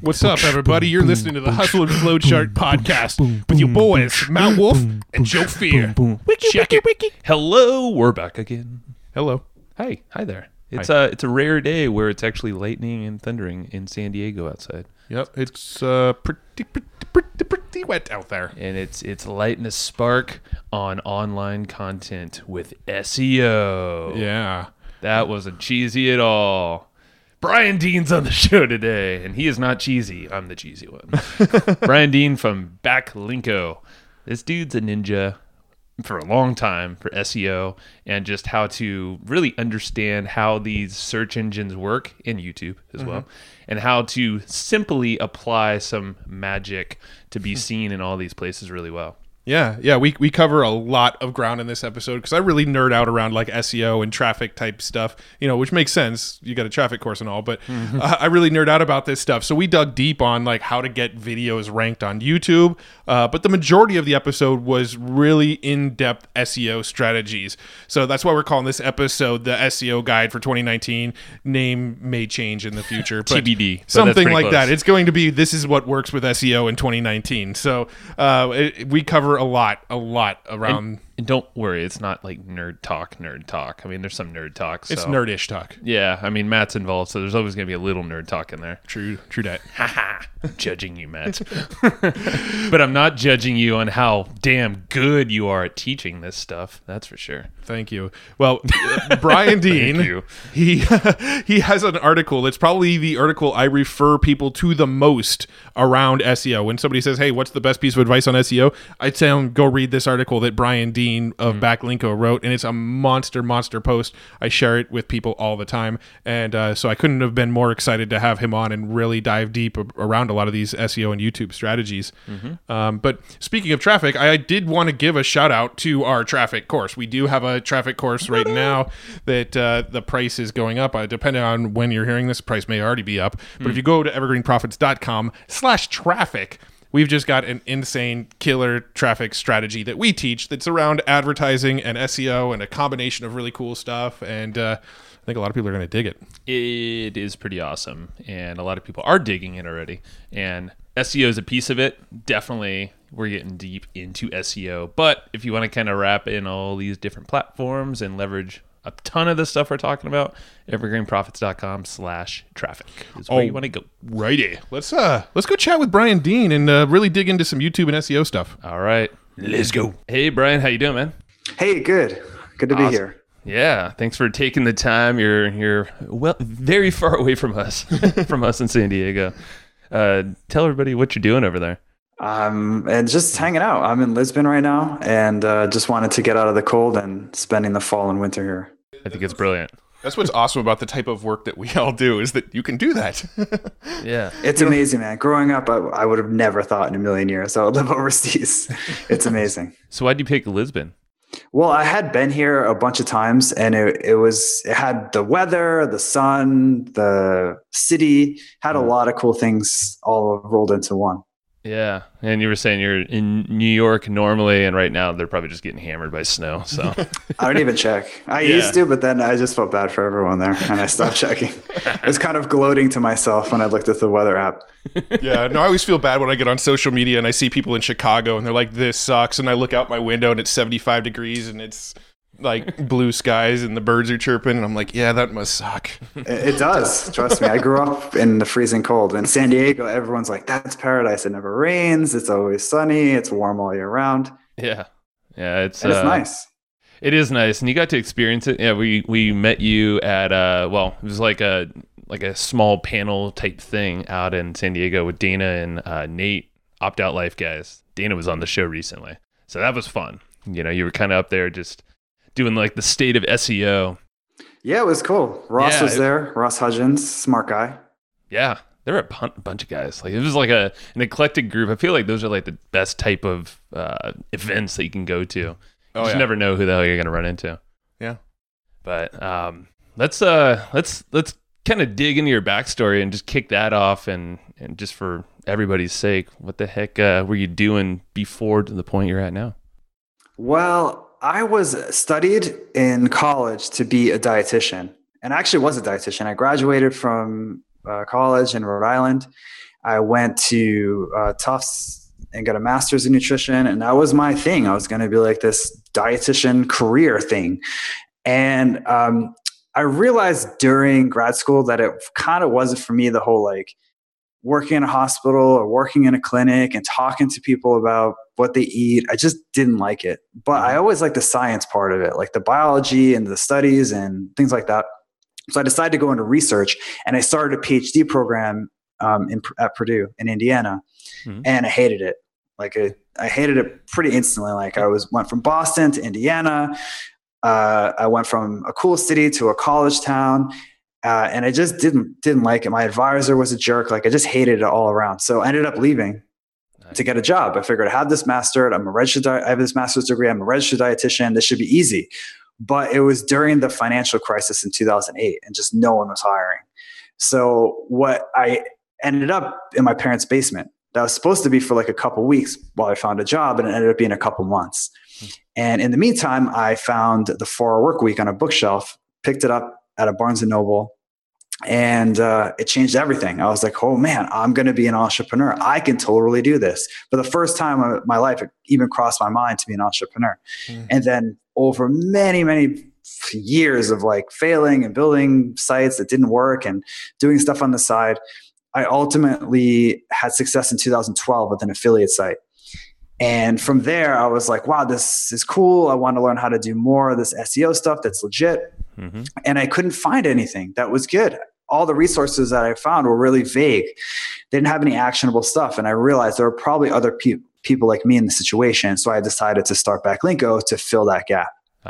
What's up, everybody? You're listening to the Hustle and Flow Chart podcast with your boys, Matt Wolf and Joe Fear. Check it. Hello, we're back again. Hello. Hi there. It's a rare day where it's actually lightning and thundering in San Diego outside. Yep, it's pretty wet out there. And it's lighting a spark on online content with SEO. Yeah. That wasn't cheesy at all. Brian Dean's on the show today, and he is not cheesy. I'm the cheesy one. Brian Dean from Backlinko. This dude's a ninja for a long time for SEO and just how to really understand how these search engines work in YouTube as well, and how to simply apply some magic to be seen in all these places really well. Yeah, we cover a lot of ground in this episode because I really nerd out around like SEO and traffic type stuff, which makes sense. You got a traffic course and all, but I really nerd out about this stuff. So we dug deep on like how to get videos ranked on YouTube, but the majority of the episode was really in-depth SEO strategies. So that's why we're calling this episode the SEO Guide for 2019. Name may change in the future, but TBD, something like that. It's going to be this is what works with SEO in 2019. So we cover a lot around. And don't worry, it's not like nerd talk. I mean, there's some nerd talk. So. It's nerdish talk. Yeah, I mean, Matt's involved, so there's always going to be a little nerd talk in there. True that. Haha, judging you, Matt. But I'm not judging you on how damn good you are at teaching this stuff. That's for sure. Thank you. Well, Brian Dean, he has an article. It's probably the article I refer people to the most around SEO. When somebody says, hey, what's the best piece of advice on SEO? I'd say go read this article that Brian Dean of Backlinko wrote, and it's a monster post. I share it with people all the time, and so I couldn't have been more excited to have him on and really dive deep around a lot of these SEO and YouTube strategies. But speaking of traffic, I did want to give a shout out to our traffic course. We do have a traffic course right now that the price is going up. Depending on when you're hearing this, the price may already be up. But if you go to evergreenprofits.com/traffic, we've just got an insane killer traffic strategy that we teach that's around advertising and SEO and a combination of really cool stuff. And I think a lot of people are going to dig it. It is pretty awesome. And a lot of people are digging it already. And SEO is a piece of it. Definitely, we're getting deep into SEO. But if you want to kind of wrap in all these different platforms and leverage a ton of the stuff we're talking about, evergreenprofits.com/traffic is where you want to go. Righty. Let's go chat with Brian Dean and really dig into some YouTube and SEO stuff. All right. Let's go. Hey, Brian, how you doing, man? Hey, good. Good to be here. Yeah, thanks for taking the time. You're well very far away from us, from us in San Diego. Tell everybody what you're doing over there. And just hanging out. I'm in Lisbon right now, and just wanted to get out of the cold and spending the fall and winter here. I think it's brilliant. That's what's awesome about the type of work that we all do is that you can do that. Yeah. It's amazing, man. Growing up, I would have never thought in a million years I would live overseas. It's amazing. So why'd you pick Lisbon? Well, I had been here a bunch of times, and it had the weather, the sun, the city, had a lot of cool things all rolled into one. Yeah. And you were saying you're in New York normally, and right now they're probably just getting hammered by snow. So I don't even check. I used to, but then I just felt bad for everyone there, and I stopped checking. I was kind of gloating to myself when I looked at the weather app. Yeah, no, I always feel bad when I get on social media and I see people in Chicago and they're like, this sucks. And I look out my window and it's 75 degrees and it's like blue skies and the birds are chirping. And I'm like, yeah, that must suck. It does. Trust me. I grew up in the freezing cold. In San Diego, everyone's like, that's paradise. It never rains. It's always sunny. It's warm all year round. Yeah. Yeah. It's nice. It is nice. And you got to experience it. Yeah. We met you at, it was like a small panel type thing out in San Diego with Dana and Nate, Opt Out Life guys. Dana was on the show recently. So that was fun. You were kind of up there just doing like the state of SEO. Yeah, it was cool. Ross was there. Ross Hudgens, smart guy. Yeah, there were a bunch of guys. Like it was like an eclectic group. I feel like those are like the best type of events that you can go to. You just never know who the hell you're going to run into. Yeah. But let's kind of dig into your backstory and just kick that off, and just for everybody's sake, what the heck were you doing before to the point you're at now? Well, I was studied in college to be a dietitian, and I actually was a dietitian. I graduated from college in Rhode Island. I went to Tufts and got a master's in nutrition. And that was my thing. I was going to be like this dietitian career thing. And I realized during grad school that it kind of wasn't for me, the whole like working in a hospital or working in a clinic and talking to people about what they eat. I just didn't like it. But I always liked the science part of it, like the biology and the studies and things like that. So I decided to go into research, and I started a PhD program at Purdue in Indiana, and I hated it. Like I hated it pretty instantly. Like went from Boston to Indiana. I went from a cool city to a college town, and I just didn't like it. My advisor was a jerk. Like I just hated it all around. So I ended up leaving to get a job. I figured I have this master's. I have this master's degree. I'm a registered dietitian. This should be easy. But it was during the financial crisis in 2008, and just no one was hiring. So what I ended up in my parents' basement. That was supposed to be for like a couple weeks while I found a job, and it ended up being a couple months. And in the meantime, I found the 4-Hour Workweek on a bookshelf, picked it up at a Barnes & Noble, and it changed everything. I was like, oh man, I'm going to be an entrepreneur. I can totally do this. For the first time in my life, it even crossed my mind to be an entrepreneur. And then over many, many years of like failing and building sites that didn't work and doing stuff on the side, I ultimately had success in 2012 with an affiliate site. And from there, I was like, wow, this is cool. I want to learn how to do more of this SEO stuff that's legit. And I couldn't find anything that was good. All the resources that I found were really vague. They didn't have any actionable stuff. And I realized there were probably other people like me in the situation. So I decided to start Backlinko to fill that gap.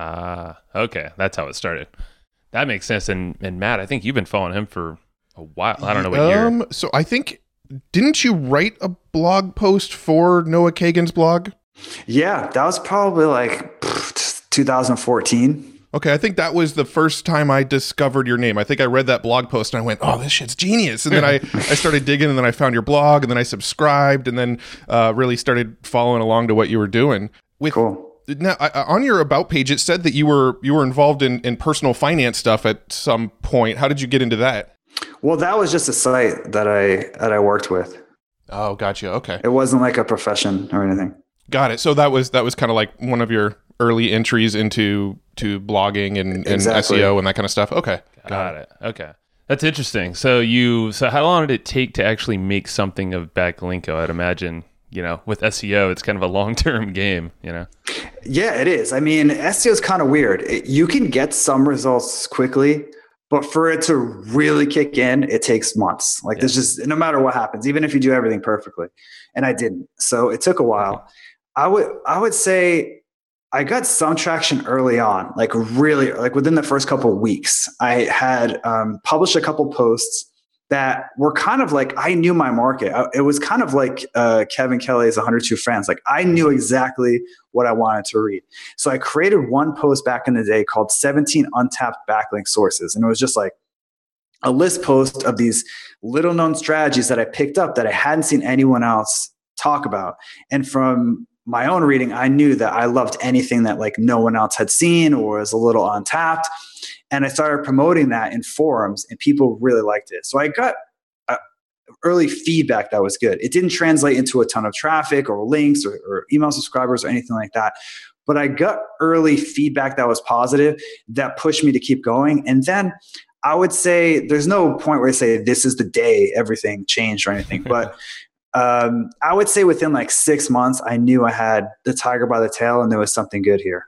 Okay. That's how it started. That makes sense. And Matt, I think you've been following him for a while. I don't know what year. So I think, didn't you write a blog post for Noah Kagan's blog? Yeah, that was probably like 2014. Okay, I think that was the first time I discovered your name. I think I read that blog post and I went, oh, this shit's genius. And then I started digging, and then I found your blog, and then I subscribed, and then really started following along to what you were doing. Cool. Now, on your About page, it said that you were involved in personal finance stuff at some point. How did you get into that? Well, that was just a site that I worked with. Oh, gotcha. Okay. It wasn't like a profession or anything. Got it. So that was kind of like one of your early entries into blogging and Exactly. SEO and that kind of stuff. Okay. Got it. Okay. That's interesting. So how long did it take to actually make something of Backlinko? I'd imagine, with SEO, it's kind of a long-term game, Yeah, it is. I mean, SEO is kind of weird. You can get some results quickly, but for it to really kick in, it takes months. Like there's just, no matter what happens, even if you do everything perfectly. And I didn't. So it took a while. Okay. I would say I got some traction early on, like really, like within the first couple of weeks. I had published a couple posts that were kind of like, I knew my market. It was kind of like Kevin Kelly's 102 Friends. Like I knew exactly what I wanted to read. So I created one post back in the day called 17 Untapped Backlink Sources. And it was just like a list post of these little known strategies that I picked up that I hadn't seen anyone else talk about. And from my own reading, I knew that I loved anything that like no one else had seen or was a little untapped. And I started promoting that in forums, and people really liked it. So I got early feedback that was good. It didn't translate into a ton of traffic or links or email subscribers or anything like that. But I got early feedback that was positive that pushed me to keep going. And then I would say there's no point where I say this is the day everything changed or anything. But I would say within like 6 months, I knew I had the tiger by the tail and there was something good here.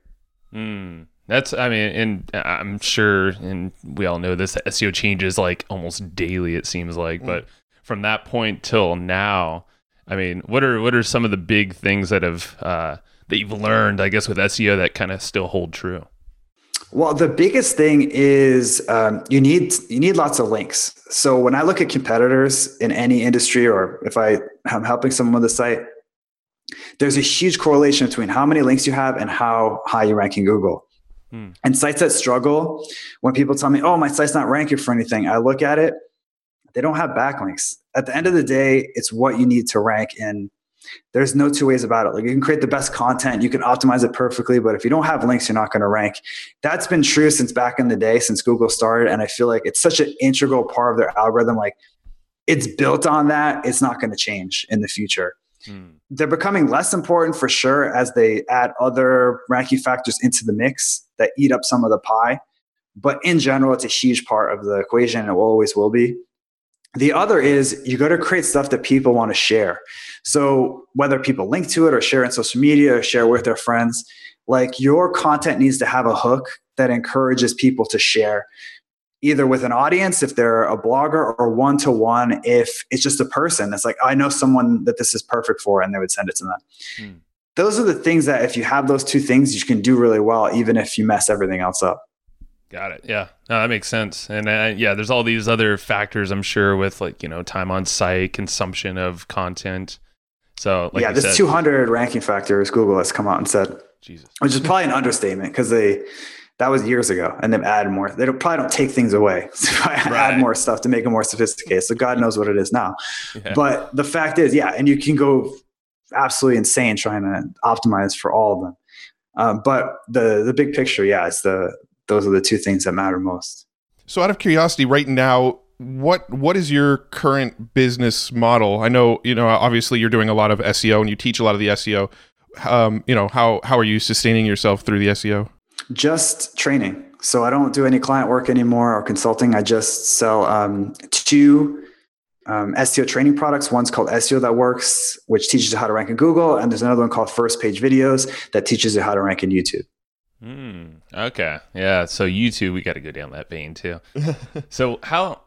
And I'm sure, and we all know this, SEO changes like almost daily, it seems like. But from that point till now, I mean, what are some of the big things that have that you've learned, I guess, with SEO that kind of still hold true? Well, the biggest thing is you need lots of links. So when I look at competitors in any industry, or if I'm helping someone with a site, there's a huge correlation between how many links you have and how high you rank in Google. And sites that struggle, when people tell me, oh, my site's not ranking for anything, I look at it, they don't have backlinks. At the end of the day, it's what you need to rank, and there's no two ways about it. Like you can create the best content, you can optimize it perfectly, but if you don't have links, you're not going to rank. That's been true since back in the day, since Google started, and I feel like it's such an integral part of their algorithm. Like it's built on that. It's not going to change in the future. They're becoming less important for sure as they add other ranking factors into the mix that eat up some of the pie. But in general, it's a huge part of the equation and it always will be. The other is you got to create stuff that people want to share. So whether people link to it or share it on social media or share with their friends, like your content needs to have a hook that encourages people to share, either with an audience if they're a blogger, or one-to-one if it's just a person that's like, I know someone that this is perfect for, and they would send it to them. Those are the things that if you have those two things, you can do really well, even if you mess everything else up. Got it. Yeah. No, that makes sense. And there's all these other factors, I'm sure, with like, time on site, consumption of content. So like there's 200 ranking factors Google has come out and said, Jesus, which is probably an understatement because that was years ago, and they've added more. They probably don't take things away. So add more stuff to make it more sophisticated. So God knows what it is now. Yeah. But the fact is, and you can go absolutely insane trying to optimize for all of them. But the big picture, those are the two things that matter most. So out of curiosity, right now, what is your current business model? I know, obviously you're doing a lot of SEO and you teach a lot of the SEO. How are you sustaining yourself through the SEO? Just training. So I don't do any client work anymore or consulting. I just sell two SEO training products. One's called SEO That Works, which teaches you how to rank in Google. And there's another one called First Page Videos that teaches you how to rank in YouTube. Okay. Yeah. So YouTube, we got to go down that vein too. So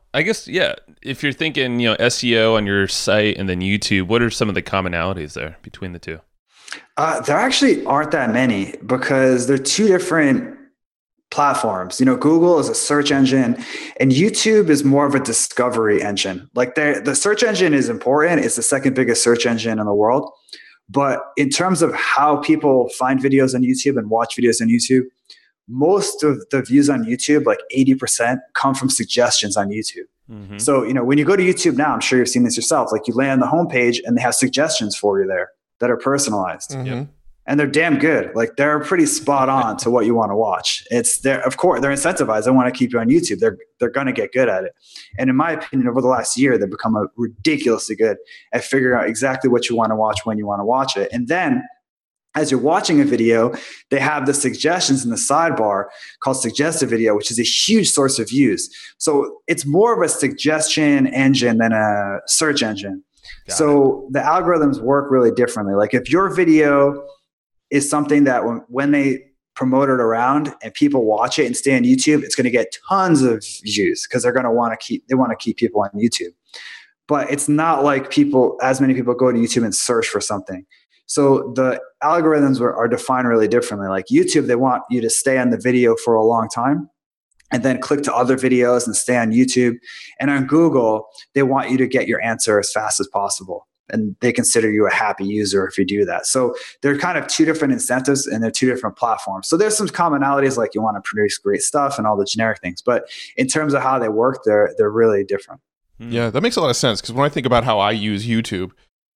if you're thinking, SEO on your site and then YouTube, what are some of the commonalities there between the two? There actually aren't that many because they're two different platforms. Google is a search engine and YouTube is more of a discovery engine. Like the search engine is important. It's the second biggest search engine in the world. But in terms of how people find videos on YouTube and watch videos on YouTube, most of the views on YouTube, like 80%, come from suggestions on YouTube. Mm-hmm. So, when you go to YouTube now, I'm sure you've seen this yourself, like you land on the homepage and they have suggestions for you there that are personalized. Mm-hmm. And they're damn good. Like they're pretty spot on to what you want to watch. Of course, they're incentivized. They want to keep you on YouTube. They're going to get good at it. And in my opinion, over the last year, they've become ridiculously good at figuring out exactly what you want to watch when you want to watch it. And then as you're watching a video, they have the suggestions in the sidebar called suggested video, which is a huge source of views. So it's more of a suggestion engine than a search engine. So the algorithms work really differently. Like if your video is something that when they promote it around and people watch it and stay on YouTube, it's going to get tons of views because they want to keep people on YouTube. But it's not like as many people go to YouTube and search for something. So the algorithms are defined really differently. Like YouTube, they want you to stay on the video for a long time and then click to other videos and stay on YouTube. And on Google, they want you to get your answer as fast as possible. And they consider you a happy user if you do that. So they're kind of two different incentives and they're two different platforms. So there's some commonalities, like you want to produce great stuff and all the generic things. But in terms of how they work, they're really different. Yeah, that makes a lot of sense. Because when I think about how I use YouTube,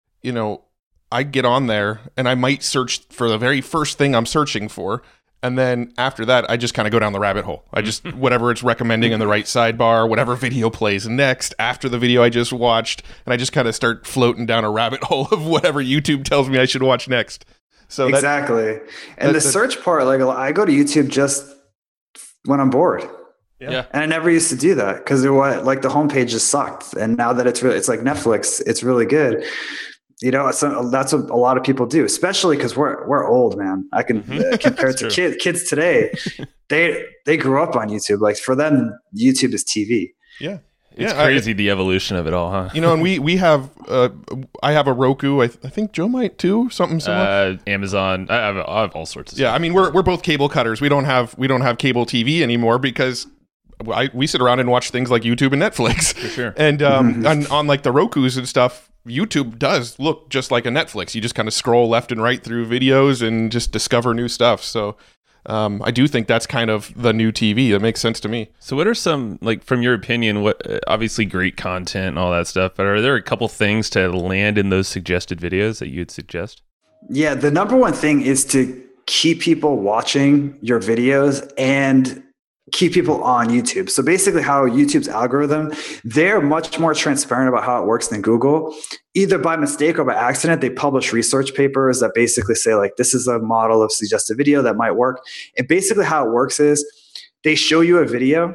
I get on there and I might search for the very first thing I'm searching for. And then after that, I just kind of go down the rabbit hole. I just, whatever it's recommending in the right sidebar, whatever video plays next after the video I just watched, and I just kind of start floating down a rabbit hole of whatever YouTube tells me I should watch next. So exactly. And the search part, like I go to YouTube just when I'm bored. Yeah. And I never used to do that because the homepage just sucked. And now that it's like Netflix, it's really good. That's what a lot of people do, especially because we're old, man. I can compare to kids today. They grew up on YouTube. Like for them, YouTube is TV. Yeah, it's crazy the evolution of it all, huh? And we have I have a Roku. I think Joe might too. Something similar. Amazon. I have all sorts of stuff. Yeah, I mean we're both cable cutters. We don't have cable TV anymore because we sit around and watch things like YouTube and Netflix. For sure. And on like the Rokus and stuff, YouTube does look just like a Netflix. You just kind of scroll left and right through videos and just discover new stuff. So I do think that's kind of the new TV. That makes sense to me. So what are some, like, from your opinion, what obviously great content and all that stuff, but are there a couple things to land in those suggested videos that you'd suggest? Yeah, the number one thing is to keep people watching your videos and keep people on YouTube. So basically how YouTube's algorithm, they're much more transparent about how it works than Google. Either by mistake or by accident, they publish research papers that basically say like, this is a model of suggested video that might work. And basically how it works is they show you a video,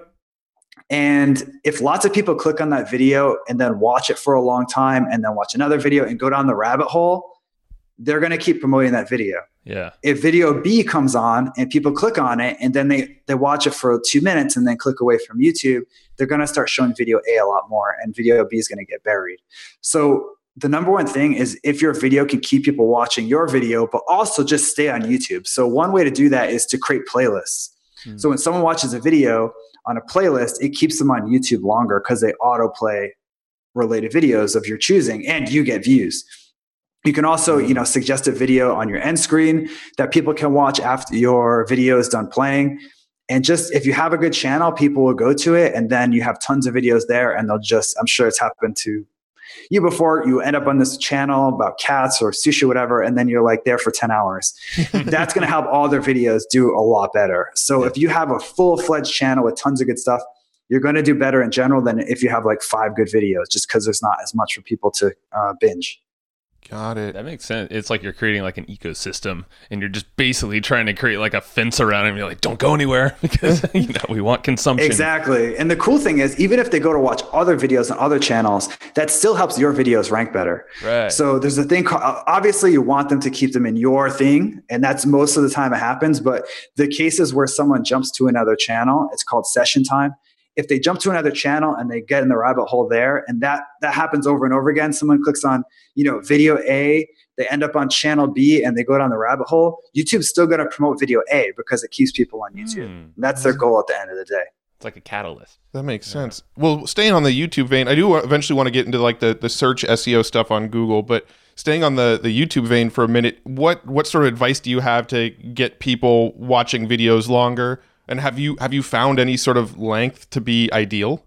and if lots of people click on that video and then watch it for a long time and then watch another video and go down the rabbit hole, they're going to keep promoting that video. Yeah. If video B comes on and people click on it and then they watch it for 2 minutes and then click away from YouTube, they're going to start showing video A a lot more, and video B is going to get buried. So the number one thing is if your video can keep people watching your video, but also just stay on YouTube. So one way to do that is to create playlists. So when someone watches a video on a playlist, it keeps them on YouTube longer because they autoplay related videos of your choosing, and you get views. You can also, suggest a video on your end screen that people can watch after your video is done playing. And just if you have a good channel, people will go to it, and then you have tons of videos there, and they'll just, I'm sure it's happened to you before, you end up on this channel about cats or sushi, whatever, and then you're like there for 10 hours. That's going to help all their videos do a lot better. So if you have a full-fledged channel with tons of good stuff, you're going to do better in general than if you have like 5 good videos, just because there's not as much for people to binge. Got it. That makes sense. It's like you're creating like an ecosystem, and you're just basically trying to create like a fence around it. And you're like, don't go anywhere because we want consumption. Exactly. And the cool thing is, even if they go to watch other videos on other channels, that still helps your videos rank better. Right. So there's a thing called, obviously you want them to keep them in your thing, and that's most of the time it happens. But the cases where someone jumps to another channel, it's called session time. If they jump to another channel and they get in the rabbit hole there, and that happens over and over again, someone clicks on, video A, they end up on channel B and they go down the rabbit hole, YouTube's still going to promote video A because it keeps people on YouTube. That's their goal at the end of the day. It's like a catalyst. That makes sense. Well, staying on the YouTube vein, I do eventually want to get into like the search SEO stuff on Google, but staying on the YouTube vein for a minute, what sort of advice do you have to get people watching videos longer? And have you found any sort of length to be ideal?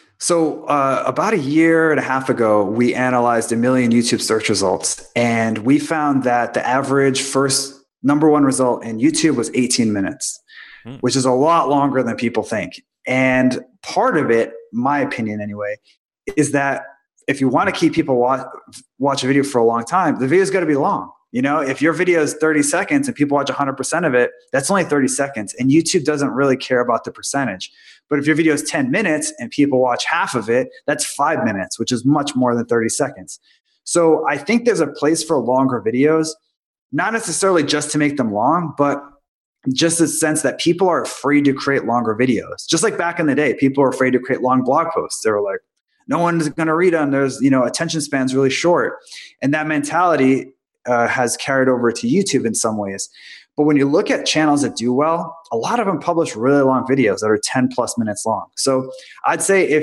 So about 1.5 years ago, we analyzed 1 million YouTube search results, and we found that the average first number one result in YouTube was 18 minutes, which is a lot longer than people think. And part of it, my opinion anyway, is that if you want to keep people watch a video for a long time, the video's got to be long. If your video is 30 seconds and people watch 100% of it, that's only 30 seconds. And YouTube doesn't really care about the percentage. But if your video is 10 minutes and people watch half of it, that's 5 minutes, which is much more than 30 seconds. So I think there's a place for longer videos, not necessarily just to make them long, but just a sense that people are afraid to create longer videos. Just like back in the day, people were afraid to create long blog posts. They were like, no one's going to read them. There's, attention span's really short. And that mentality has carried over to YouTube in some ways. But when you look at channels that do well, a lot of them publish really long videos that are 10 plus minutes long. So I'd say if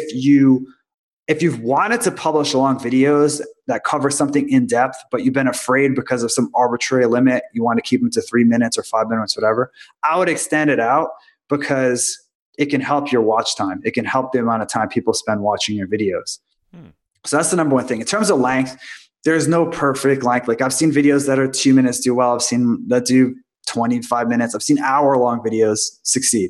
you've wanted to publish long videos that cover something in depth, but you've been afraid because of some arbitrary limit, you want to keep them to 3 minutes or 5 minutes, whatever, I would extend it out because it can help your watch time. It can help the amount of time people spend watching your videos. So that's the number one thing. In terms of length, there's no perfect length. Like I've seen videos that are 2 minutes do well. I've seen that do 25 minutes. I've seen hour-long videos succeed.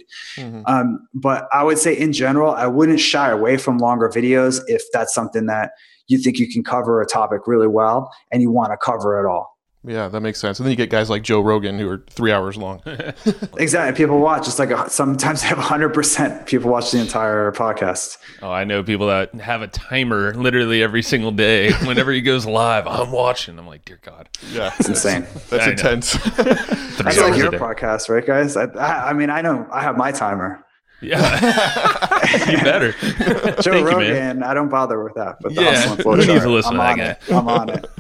But I would say in general, I wouldn't shy away from longer videos if that's something that you think you can cover a topic really well and you want to cover it all. Yeah, that makes sense. And then you get guys like Joe Rogan who are 3 hours long. Exactly. People watch. It's like sometimes they have 100% people watch the entire podcast. Oh, I know people that have a timer literally every single day. Whenever he goes live, I'm watching. I'm like, dear God. Yeah. It's insane. That's intense. That's like your podcast, right, guys? I mean, I know I have my timer. Yeah. You better. Joe Rogan, I don't bother with that. But the who needs to listen to that guy? I'm on it.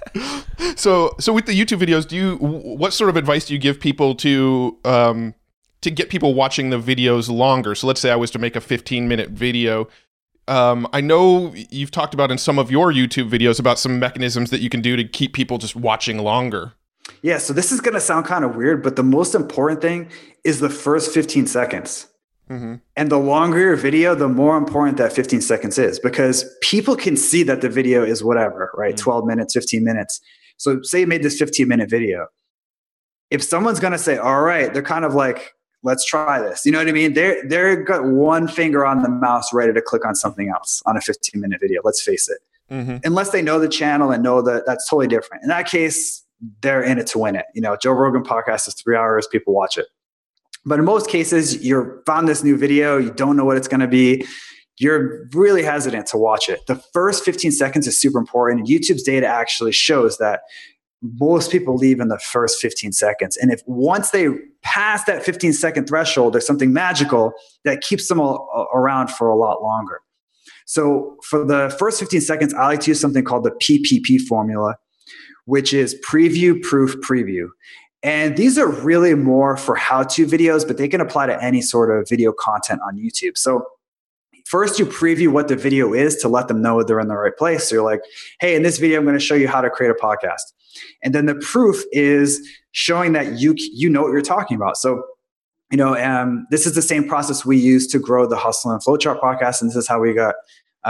So with the YouTube videos, what sort of advice do you give people to get people watching the videos longer? So let's say I was to make a 15-minute video. I know you've talked about in some of your YouTube videos about some mechanisms that you can do to keep people just watching longer. Yeah, so this is going to sound kind of weird, but the most important thing is the first 15 seconds. And the longer your video, the more important that 15 seconds is, because people can see that the video is whatever, right? 12 minutes, 15 minutes. So say you made this 15-minute video. If someone's going to say, all right, they're kind of like let's try this. You know what I mean? They're got one finger on the mouse ready to click on something else on a 15-minute video. Let's face it. Mm-hmm. Unless they know the channel and know that that's totally different. In that case, they're in it to win it. You know, Joe Rogan podcast is 3 hours, people watch it. But in most cases, you're found this new video, you don't know what it's going to be. You're really hesitant to watch it. The first 15 seconds is super important. And YouTube's data actually shows that most people leave in the first 15 seconds. And if once they pass that 15-second threshold, there's something magical that keeps them around for a lot longer. So for the first 15 seconds, I like to use something called the PPP formula, which is preview, proof, preview. And these are really more for how-to videos, but they can apply to any sort of video content on YouTube. So first, you preview what the video is to let them know they're in the right place. So you're like, hey, in this video, I'm going to show you how to create a podcast. And then the proof is showing that you know what you're talking about. So, you know, this is the same process we use to grow the Hustle and Flowchart podcast. And this is how we got,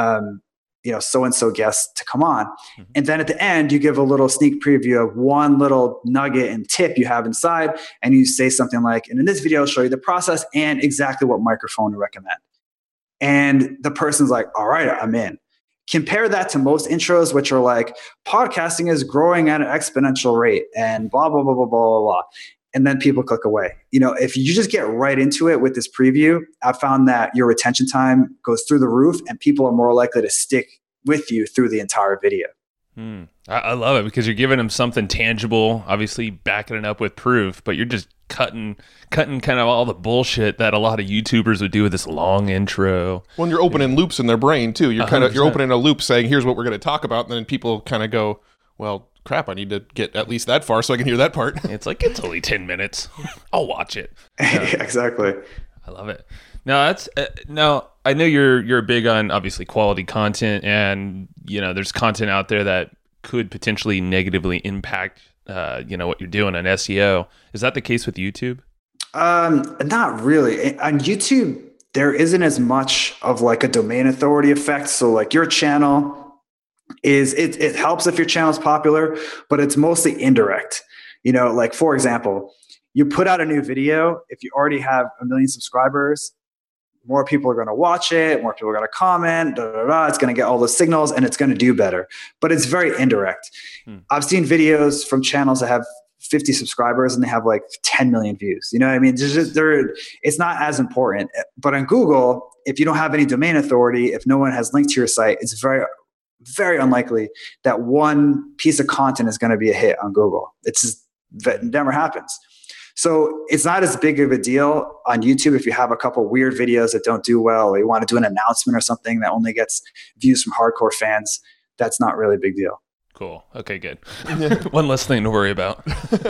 you know, so-and-so guests to come on. Mm-hmm. And then at the end, you give a little sneak preview of one little nugget and tip you have inside. And you say something like, and in this video, I'll show you the process and exactly what microphone to recommend. And the person's like, all right, I'm in. Compare that to most intros, which are like, podcasting is growing at an exponential rate and blah, blah, blah, blah, blah, blah, blah. And then people click away. You know, if you just get right into it with this preview, I found that your retention time goes through the roof and people are more likely to stick with you through the entire video. I love it because you're giving them something tangible, obviously backing it up with proof, but you're just cutting kind of all the bullshit that a lot of YouTubers would do with this long intro. Well, you're opening loops in their brain too. You're you're opening a loop saying, here's what we're going to talk about. And then people kind of go, well, crap, I need to get at least that far so I can hear that part. It's like, it's only 10 minutes. I'll watch it. Exactly. I love it. Now I know you're big on obviously quality content, and you know there's content out there that could potentially negatively impact what you're doing on SEO. Is that the case with YouTube? Not really. On YouTube, there isn't as much of like a domain authority effect. So like your channel it helps if your channel is popular, but it's mostly indirect. You know, like for example, you put out a new video. If you already have 1 million subscribers, more people are going to watch it. More people are going to comment. It's going to get all the signals and it's going to do better. But it's very indirect. I've seen videos from channels that have 50 subscribers and they have like 10 million views. You know what I mean? It's not as important. But on Google, if you don't have any domain authority, if no one has linked to your site, it's very, very unlikely that one piece of content is going to be a hit on Google. That never happens. So it's not as big of a deal on YouTube if you have a couple weird videos that don't do well, or you want to do an announcement or something that only gets views from hardcore fans. That's not really a big deal. Cool. Okay, good. One less thing to worry about.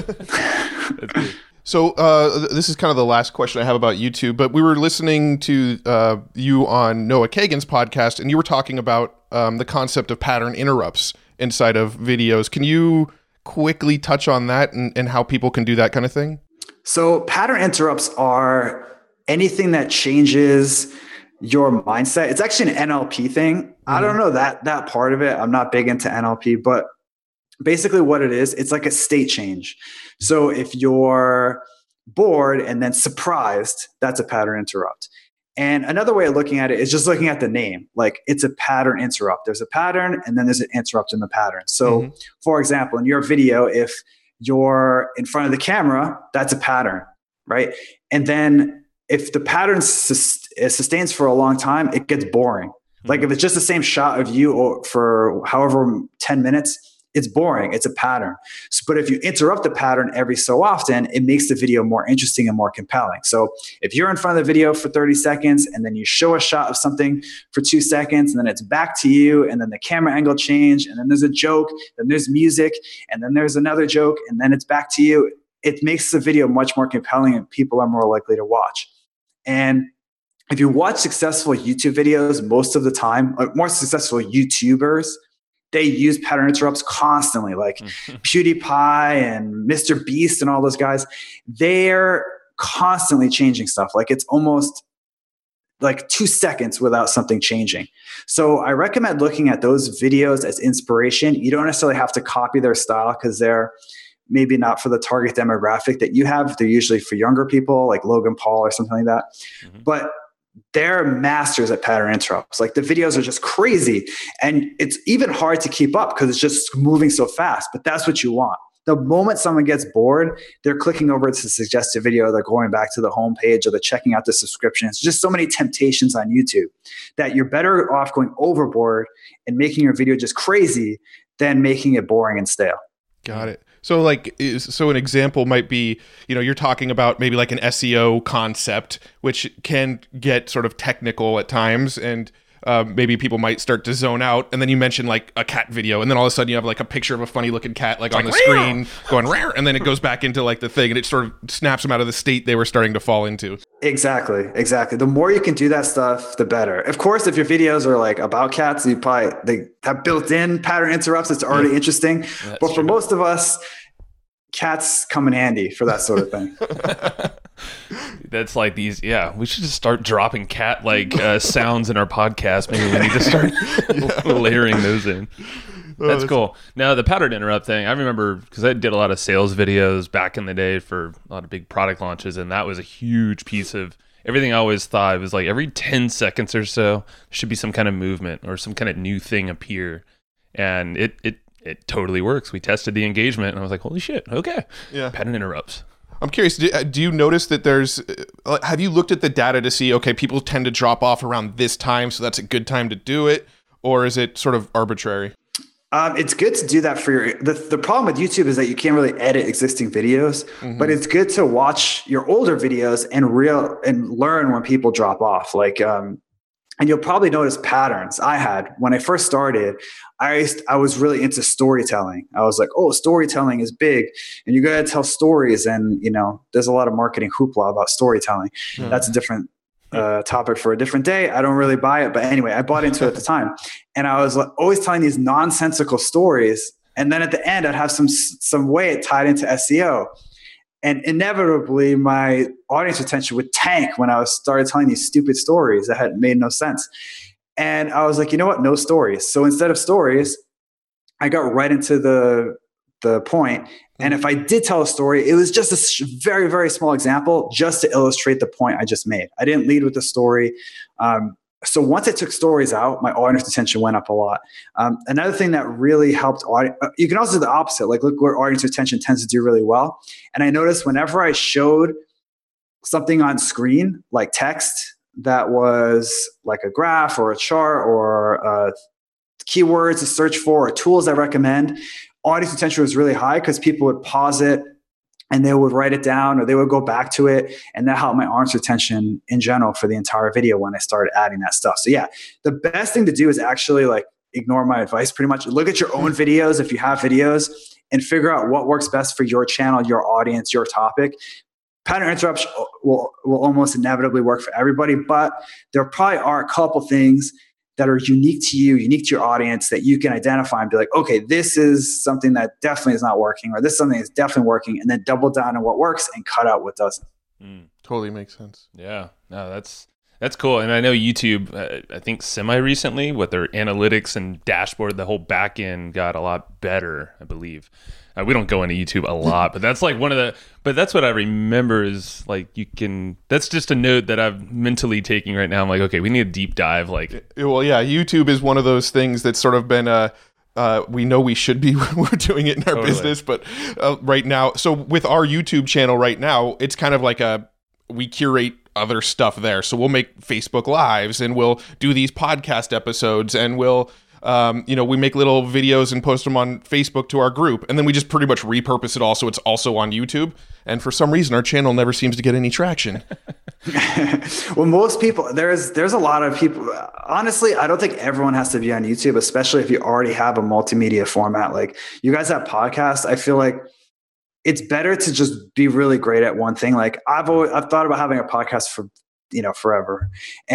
That's good. So this is kind of the last question I have about YouTube, but we were listening to you on Noah Kagan's podcast, and you were talking about the concept of pattern interrupts inside of videos. Can you quickly touch on that and how people can do that kind of thing? So pattern interrupts are anything that changes your mindset. It's actually an NLP thing. Mm-hmm. I don't know that part of it. I'm not big into NLP, but basically what it is, it's like a state change. So if you're bored and then surprised, that's a pattern interrupt. And another way of looking at it is just looking at the name. Like it's a pattern interrupt. There's a pattern and then there's an interrupt in the pattern. So for example, in your video, if you're in front of the camera, that's a pattern, right? And then if the pattern sustains for a long time, it gets boring. Like if it's just the same shot of you for however 10 minutes, it's boring. It's a pattern. But if you interrupt the pattern every so often, it makes the video more interesting and more compelling. So if you're in front of the video for 30 seconds and then you show a shot of something for 2 seconds and then it's back to you and then the camera angle change and then there's a joke, then there's music and then there's another joke and then it's back to you, it makes the video much more compelling and people are more likely to watch. And if you watch successful YouTube videos, most of the time, more successful YouTubers, they use pattern interrupts constantly, like PewDiePie and Mr. Beast and all those guys. They're constantly changing stuff. Like it's almost like 2 seconds without something changing. So I recommend looking at those videos as inspiration. You don't necessarily have to copy their style because they're maybe not for the target demographic that you have. They're usually for younger people like Logan Paul or something like that. But they're masters at pattern interrupts. Like the videos are just crazy. And it's even hard to keep up because it's just moving so fast. But that's what you want. The moment someone gets bored, they're clicking over to the suggested video, they're going back to the homepage, or they're checking out the subscription. It's just so many temptations on YouTube that you're better off going overboard and making your video just crazy than making it boring and stale. Got it. So so an example might be, you're talking about maybe like an SEO concept, which can get sort of technical at times, and maybe people might start to zone out. And then you mentioned like a cat video, and then all of a sudden you have like a picture of a funny looking cat like on the screen going rare, and then it goes back into like the thing, and it sort of snaps them out of the state they were starting to fall into. Exactly. The more you can do that stuff, the better. Of course, if your videos are like about cats, they have built-in pattern interrupts. It's already interesting. But for most of us, cats come in handy for that sort of thing. That's like these. Yeah, we should just start dropping cat sounds in our podcast. Maybe we need to start layering those in. That's cool. Now, the pattern interrupt thing, I remember because I did a lot of sales videos back in the day for a lot of big product launches, and that was a huge piece of everything. I always thought it was like every 10 seconds or so, there should be some kind of movement or some kind of new thing appear. And it totally works. We tested the engagement, and I was like, holy shit, okay. Yeah. Pattern interrupts. I'm curious, do you notice that have you looked at the data to see, okay, people tend to drop off around this time, so that's a good time to do it? Or is it sort of arbitrary? It's good to do that for the problem with YouTube is that you can't really edit existing videos, but it's good to watch your older videos and learn when people drop off. And you'll probably notice patterns. I had when I first started, I was really into storytelling. I was like, oh, storytelling is big, and you got to tell stories. And there's a lot of marketing hoopla about storytelling. That's a different topic for a different day. I don't really buy it, but anyway, I bought into it at the time, and I was always telling these nonsensical stories. And then at the end, I'd have some way it tied into SEO. And inevitably, my audience retention would tank when I started telling these stupid stories that had made no sense. And I was like, you know what? No stories. So instead of stories, I got right into the point. And if I did tell a story, it was just a very, very small example just to illustrate the point I just made. I didn't lead with the story. So once I took stories out, my audience retention went up a lot. Another thing that really helped you can also do the opposite. Like look where audience retention tends to do really well. And I noticed whenever I showed something on screen, like text that was like a graph or a chart or keywords to search for or tools I recommend, audience retention was really high because people would pause it and they would write it down or they would go back to it. And that helped my audience retention in general for the entire video when I started adding that stuff. So yeah, the best thing to do is actually ignore my advice pretty much. Look at your own videos if you have videos and figure out what works best for your channel, your audience, your topic. Pattern interrupts will almost inevitably work for everybody, but there probably are a couple things that are unique to you, unique to your audience that you can identify and be like, okay, this is something that definitely is not working, or this is something that's definitely working, and then double down on what works and cut out what doesn't. Totally makes sense. Yeah, no, that's cool. And I know YouTube, I think semi-recently with their analytics and dashboard, the whole back end got a lot better, I believe. We don't go into YouTube a lot, but that's but that's what I remember is that's just a note that I'm mentally taking right now. I'm like, okay, we need a deep dive. Well, yeah, YouTube is one of those things that's sort of been, we know we should be, we're doing it in our business, but right now, so with our YouTube channel right now, it's kind of like we curate other stuff there. So we'll make Facebook Lives and we'll do these podcast episodes and we'll, we make little videos and post them on Facebook to our group. And then we just pretty much repurpose it all so it's also on YouTube. And for some reason, our channel never seems to get any traction. Well, most people, there's a lot of people. Honestly, I don't think everyone has to be on YouTube, especially if you already have a multimedia format. Like you guys have podcasts. I feel like it's better to just be really great at one thing. Like I've thought about having a podcast for, forever.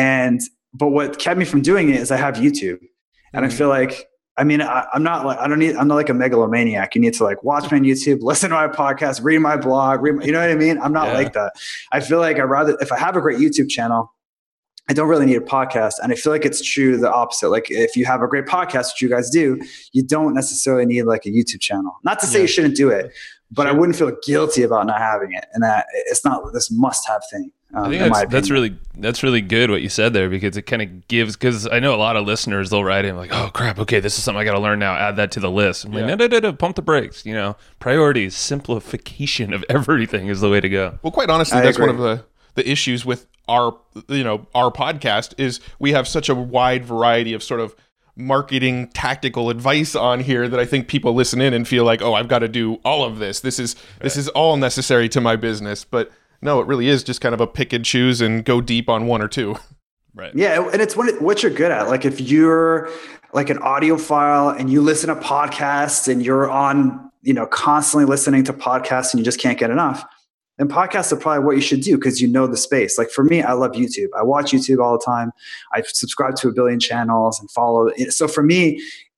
But what kept me from doing it is I have YouTube. And I feel like, I'm not like a megalomaniac. You need to watch me on YouTube, listen to my podcast, read my blog, you know what I mean? I'm not like that. I feel like if I have a great YouTube channel, I don't really need a podcast. And I feel like it's true the opposite. Like if you have a great podcast, which you guys do, you don't necessarily need a YouTube channel. Not to say you shouldn't do it, but I wouldn't feel guilty about not having it, and that it's not this must-have thing. I think that's really good what you said there, because it kind of gives, because I know a lot of listeners, they'll write in like, oh crap, okay, this is something I got to learn now, add that to the list. I'm like, no, pump the brakes. Priorities, simplification of everything is the way to go. Well, quite honestly, that's one of the issues with our podcast is we have such a wide variety of sort of marketing tactical advice on here that I think people listen in and feel like, oh, I've got to do all of this. This is all necessary to my business. But no, it really is just kind of a pick and choose and go deep on one or two. Right. Yeah. And it's what you're good at. Like if you're like an audiophile and you listen to podcasts and you're on, constantly listening to podcasts and you just can't get enough, then podcasts are probably what you should do because you know the space. Like for me, I love YouTube. I watch YouTube all the time. I subscribe to 1 billion channels and follow it. So for me,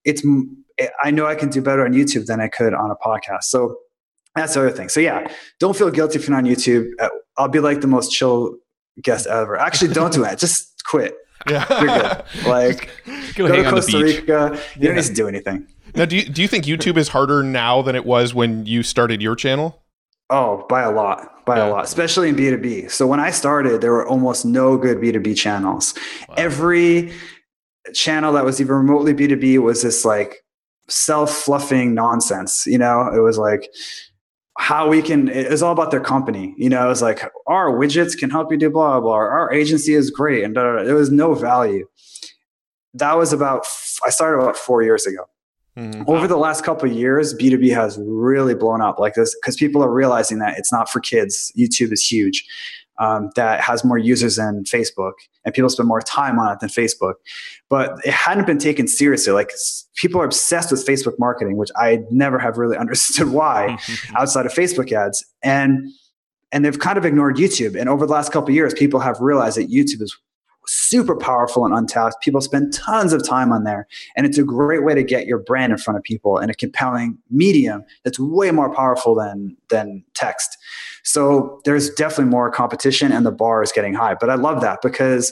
I know I can do better on YouTube than I could on a podcast. So that's the other thing. So yeah, don't feel guilty if you're not on YouTube. I'll be like the most chill guest ever. Actually, don't do that. Just quit. Yeah. You're good. Like go to Costa Rica. You don't need to do anything. Now, do you think YouTube is harder now than it was when you started your channel? Oh, by a lot, especially in B2B. So when I started, there were almost no good B2B channels. Wow. Every channel that was even remotely B2B was this like self-fluffing nonsense. It was like it was all about their company. It was like, our widgets can help you do blah, blah, blah. Our agency is great. And there was no value. That was I started about 4 years ago. Mm-hmm. Over the last couple of years, B2B has really blown up like this because people are realizing that it's not for kids. YouTube is huge. That has more users than Facebook, and people spend more time on it than Facebook. But it hadn't been taken seriously. Like people are obsessed with Facebook marketing, which I never have really understood why outside of Facebook ads. And they've kind of ignored YouTube. And over the last couple of years, people have realized that YouTube is super powerful and untapped. People spend tons of time on there, and it's a great way to get your brand in front of people in a compelling medium that's way more powerful than text. So there's definitely more competition, and the bar is getting high. But I love that because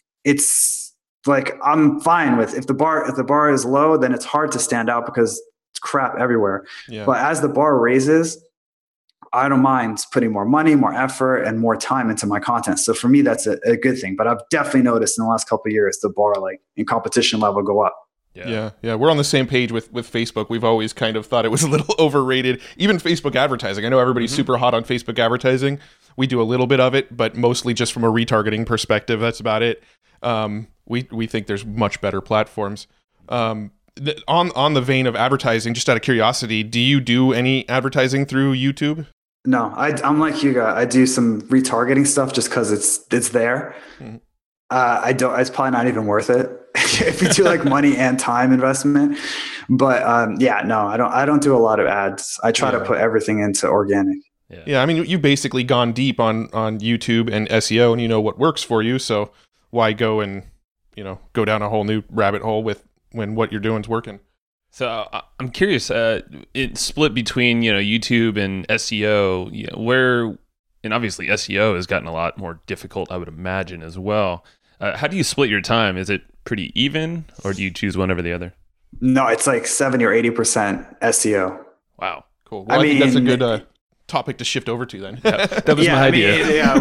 it's like I'm fine with if the bar is low, then it's hard to stand out because it's crap everywhere. Yeah. But as the bar raises, I don't mind putting more money, more effort, and more time into my content. So for me, that's a good thing. But I've definitely noticed in the last couple of years, the bar like in competition level go up. Yeah. We're on the same page with Facebook. We've always kind of thought it was a little overrated. Even Facebook advertising. I know everybody's super hot on Facebook advertising. We do a little bit of it, but mostly just from a retargeting perspective. That's about it. We think there's much better platforms. On the vein of advertising, just out of curiosity, do you do any advertising through YouTube? No, I'm like you guys. I do some retargeting stuff just because it's there. Mm-hmm. I don't. It's probably not even worth it if you do like money and time investment. But no, I don't do a lot of ads. I try to put everything into organic. Yeah. I mean, you've basically gone deep on YouTube and SEO, and you know what works for you. So why go and go down a whole new rabbit hole when what you're doing is working? So I'm curious, it's split between, YouTube and SEO, where, and obviously SEO has gotten a lot more difficult, I would imagine as well. How do you split your time? Is it pretty even, or do you choose one over the other? No, it's like 70 or 80% SEO. Wow. Cool. Well, I think that's a good topic to shift over to then. That was my idea.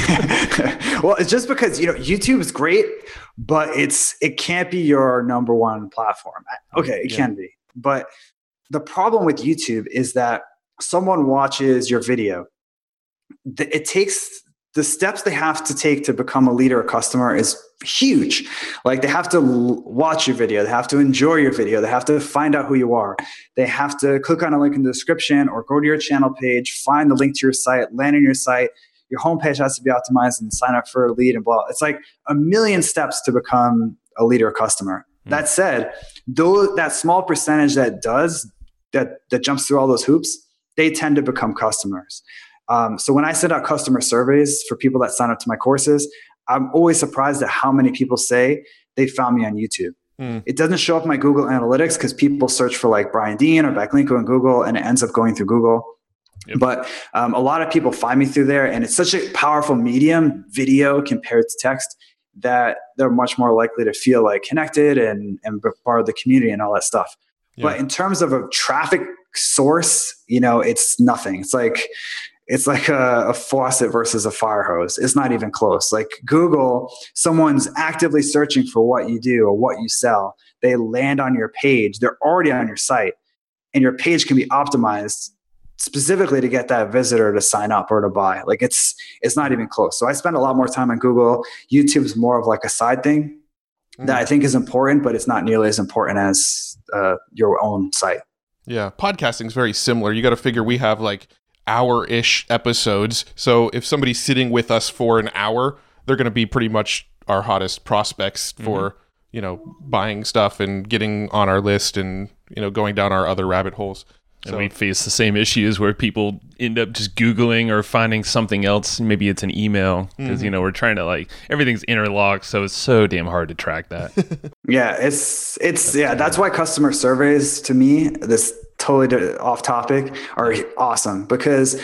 Well, it's just because, YouTube is great, but it can't be your number one platform. Okay, it can be. But the problem with YouTube is that someone watches your video. It takes the steps they have to take to become a lead or a customer is huge. Like they have to watch your video. They have to enjoy your video. They have to find out who you are. They have to click on a link in the description or go to your channel page, find the link to your site, land on your site. Your homepage has to be optimized and sign up for a lead and blah. It's like a million steps to become a lead or a customer. Mm. That said, though that small percentage that jumps through all those hoops, they tend to become customers. So when I send out customer surveys for people that sign up to my courses, I'm always surprised at how many people say they found me on YouTube. Mm. It doesn't show up in my Google Analytics because people search for like Brian Dean or Backlinko in Google, and it ends up going through Google. Yep. But a lot of people find me through there, and it's such a powerful medium, video compared to text, that they're much more likely to feel like connected and part of the community and all that stuff. Yeah. But in terms of a traffic source, you know, it's nothing. It's like a faucet versus a fire hose. It's not even close. Like Google, someone's actively searching for what you do or what you sell. They land on your page. They're already on your site, and your page can be optimized specifically to get that visitor to sign up or to buy. Like it's not even close. So I spend a lot more time on Google. YouTube is more of like a side thing that I think is important, but it's not nearly as important as your own site. Yeah, podcasting is very similar. You got to figure we have like hour-ish episodes. So if somebody's sitting with us for an hour, they're going to be pretty much our hottest prospects for, you know, buying stuff and getting on our list and, you know, going down our other rabbit holes. And we face the same issues where people end up just Googling or finding something else. Maybe it's an email because, you know, we're trying to like, everything's interlocked. So it's so damn hard to track that. Yeah, that's why customer surveys to me, this totally off topic, are awesome because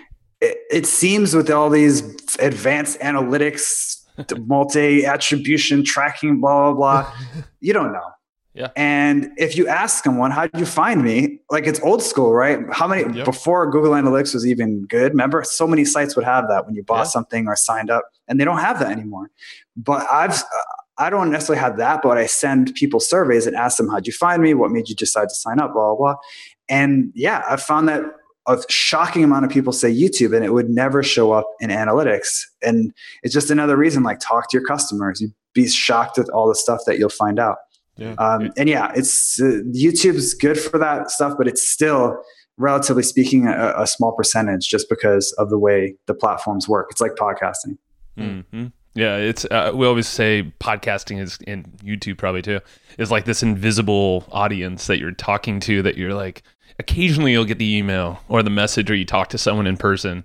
it seems with all these advanced analytics, multi-attribution tracking, blah, blah, blah, you don't know. Yeah. And if you ask someone, how did you find me? Like it's old school, right? How many, before Google Analytics was even good, remember so many sites would have that when you bought something or signed up, and they don't have that anymore. But I don't necessarily have that, but I send people surveys and ask them, how'd you find me? What made you decide to sign up? Blah, blah, blah. And yeah, I found that a shocking amount of people say YouTube and it would never show up in analytics. And it's just another reason, like talk to your customers. You'd be shocked at all the stuff that you'll find out. Yeah. And yeah, it's YouTube's good for that stuff, but it's still, relatively speaking, a small percentage just because of the way the platforms work. It's like podcasting. Mm-hmm. Yeah, it's we always say podcasting is, and YouTube probably too, is like this invisible audience that you're talking to, that you're like, occasionally you'll get the email or the message or you talk to someone in person,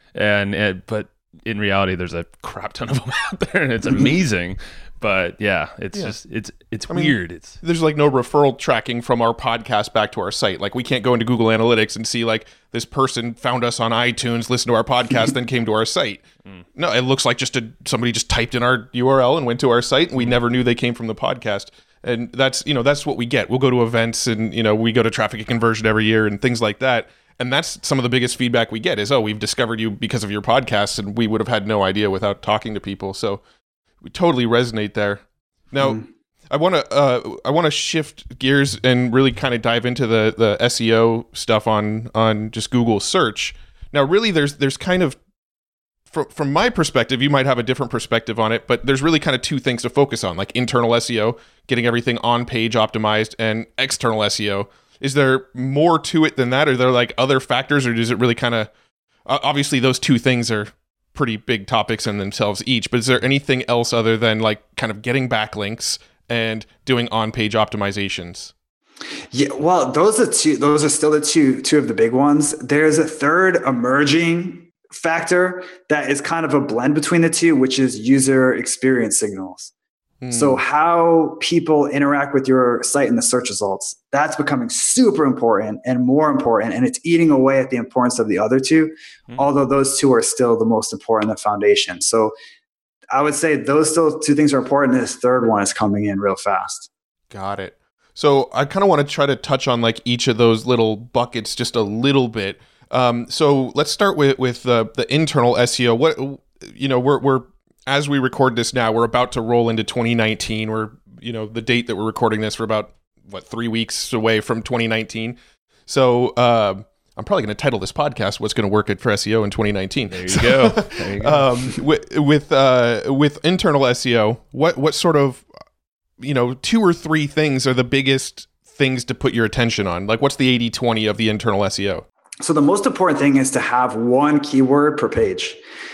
but in reality there's a crap ton of them out there and it's amazing. But yeah, it's just it's weird. There's like no referral tracking from our podcast back to our site. Like we can't go into Google Analytics and see like this person found us on iTunes, listened to our podcast, then came to our site. No, it looks like somebody just typed in our URL and went to our site, and we never knew they came from the podcast. And that's what we get. We'll go to events, and we go to Traffic and Conversion every year and things like that. And that's some of the biggest feedback we get is, oh, we've discovered you because of your podcast, and we would have had no idea without talking to people. So we totally resonate there. Now, I want to shift gears and really kind of dive into the SEO stuff on just Google search. Now, really, there's kind of, from my perspective, you might have a different perspective on it, but there's really kind of two things to focus on, like internal SEO, getting everything on page optimized, and external SEO. Is there more to it than that? Are there like other factors, or does it really kind of, obviously those two things are pretty big topics in themselves each, but is there anything else other than like kind of getting backlinks and doing on-page optimizations? Yeah, well, those are still the two of the big ones. There's a third emerging factor that is kind of a blend between the two, which is user experience signals. So how people interact with your site in the search results, that's becoming super important and more important, and it's eating away at the importance of the other two, although those two are still the most important, the foundation. So I would say those still two things are important. This third one is coming in real fast. Got it. So I kind of want to try to touch on like each of those little buckets just a little bit. So let's start with the internal SEO. What, we're as we record this now, we're about to roll into 2019. We're, the date that we're recording this, we're about 3 weeks away from 2019. So I'm probably going to title this podcast "What's Going to Work for SEO in 2019." There you go. There you go. With internal SEO, what sort of 2 or 3 things are the biggest things to put your attention on? Like, what's the 80-20 of the internal SEO? So the most important thing is to have one keyword per page.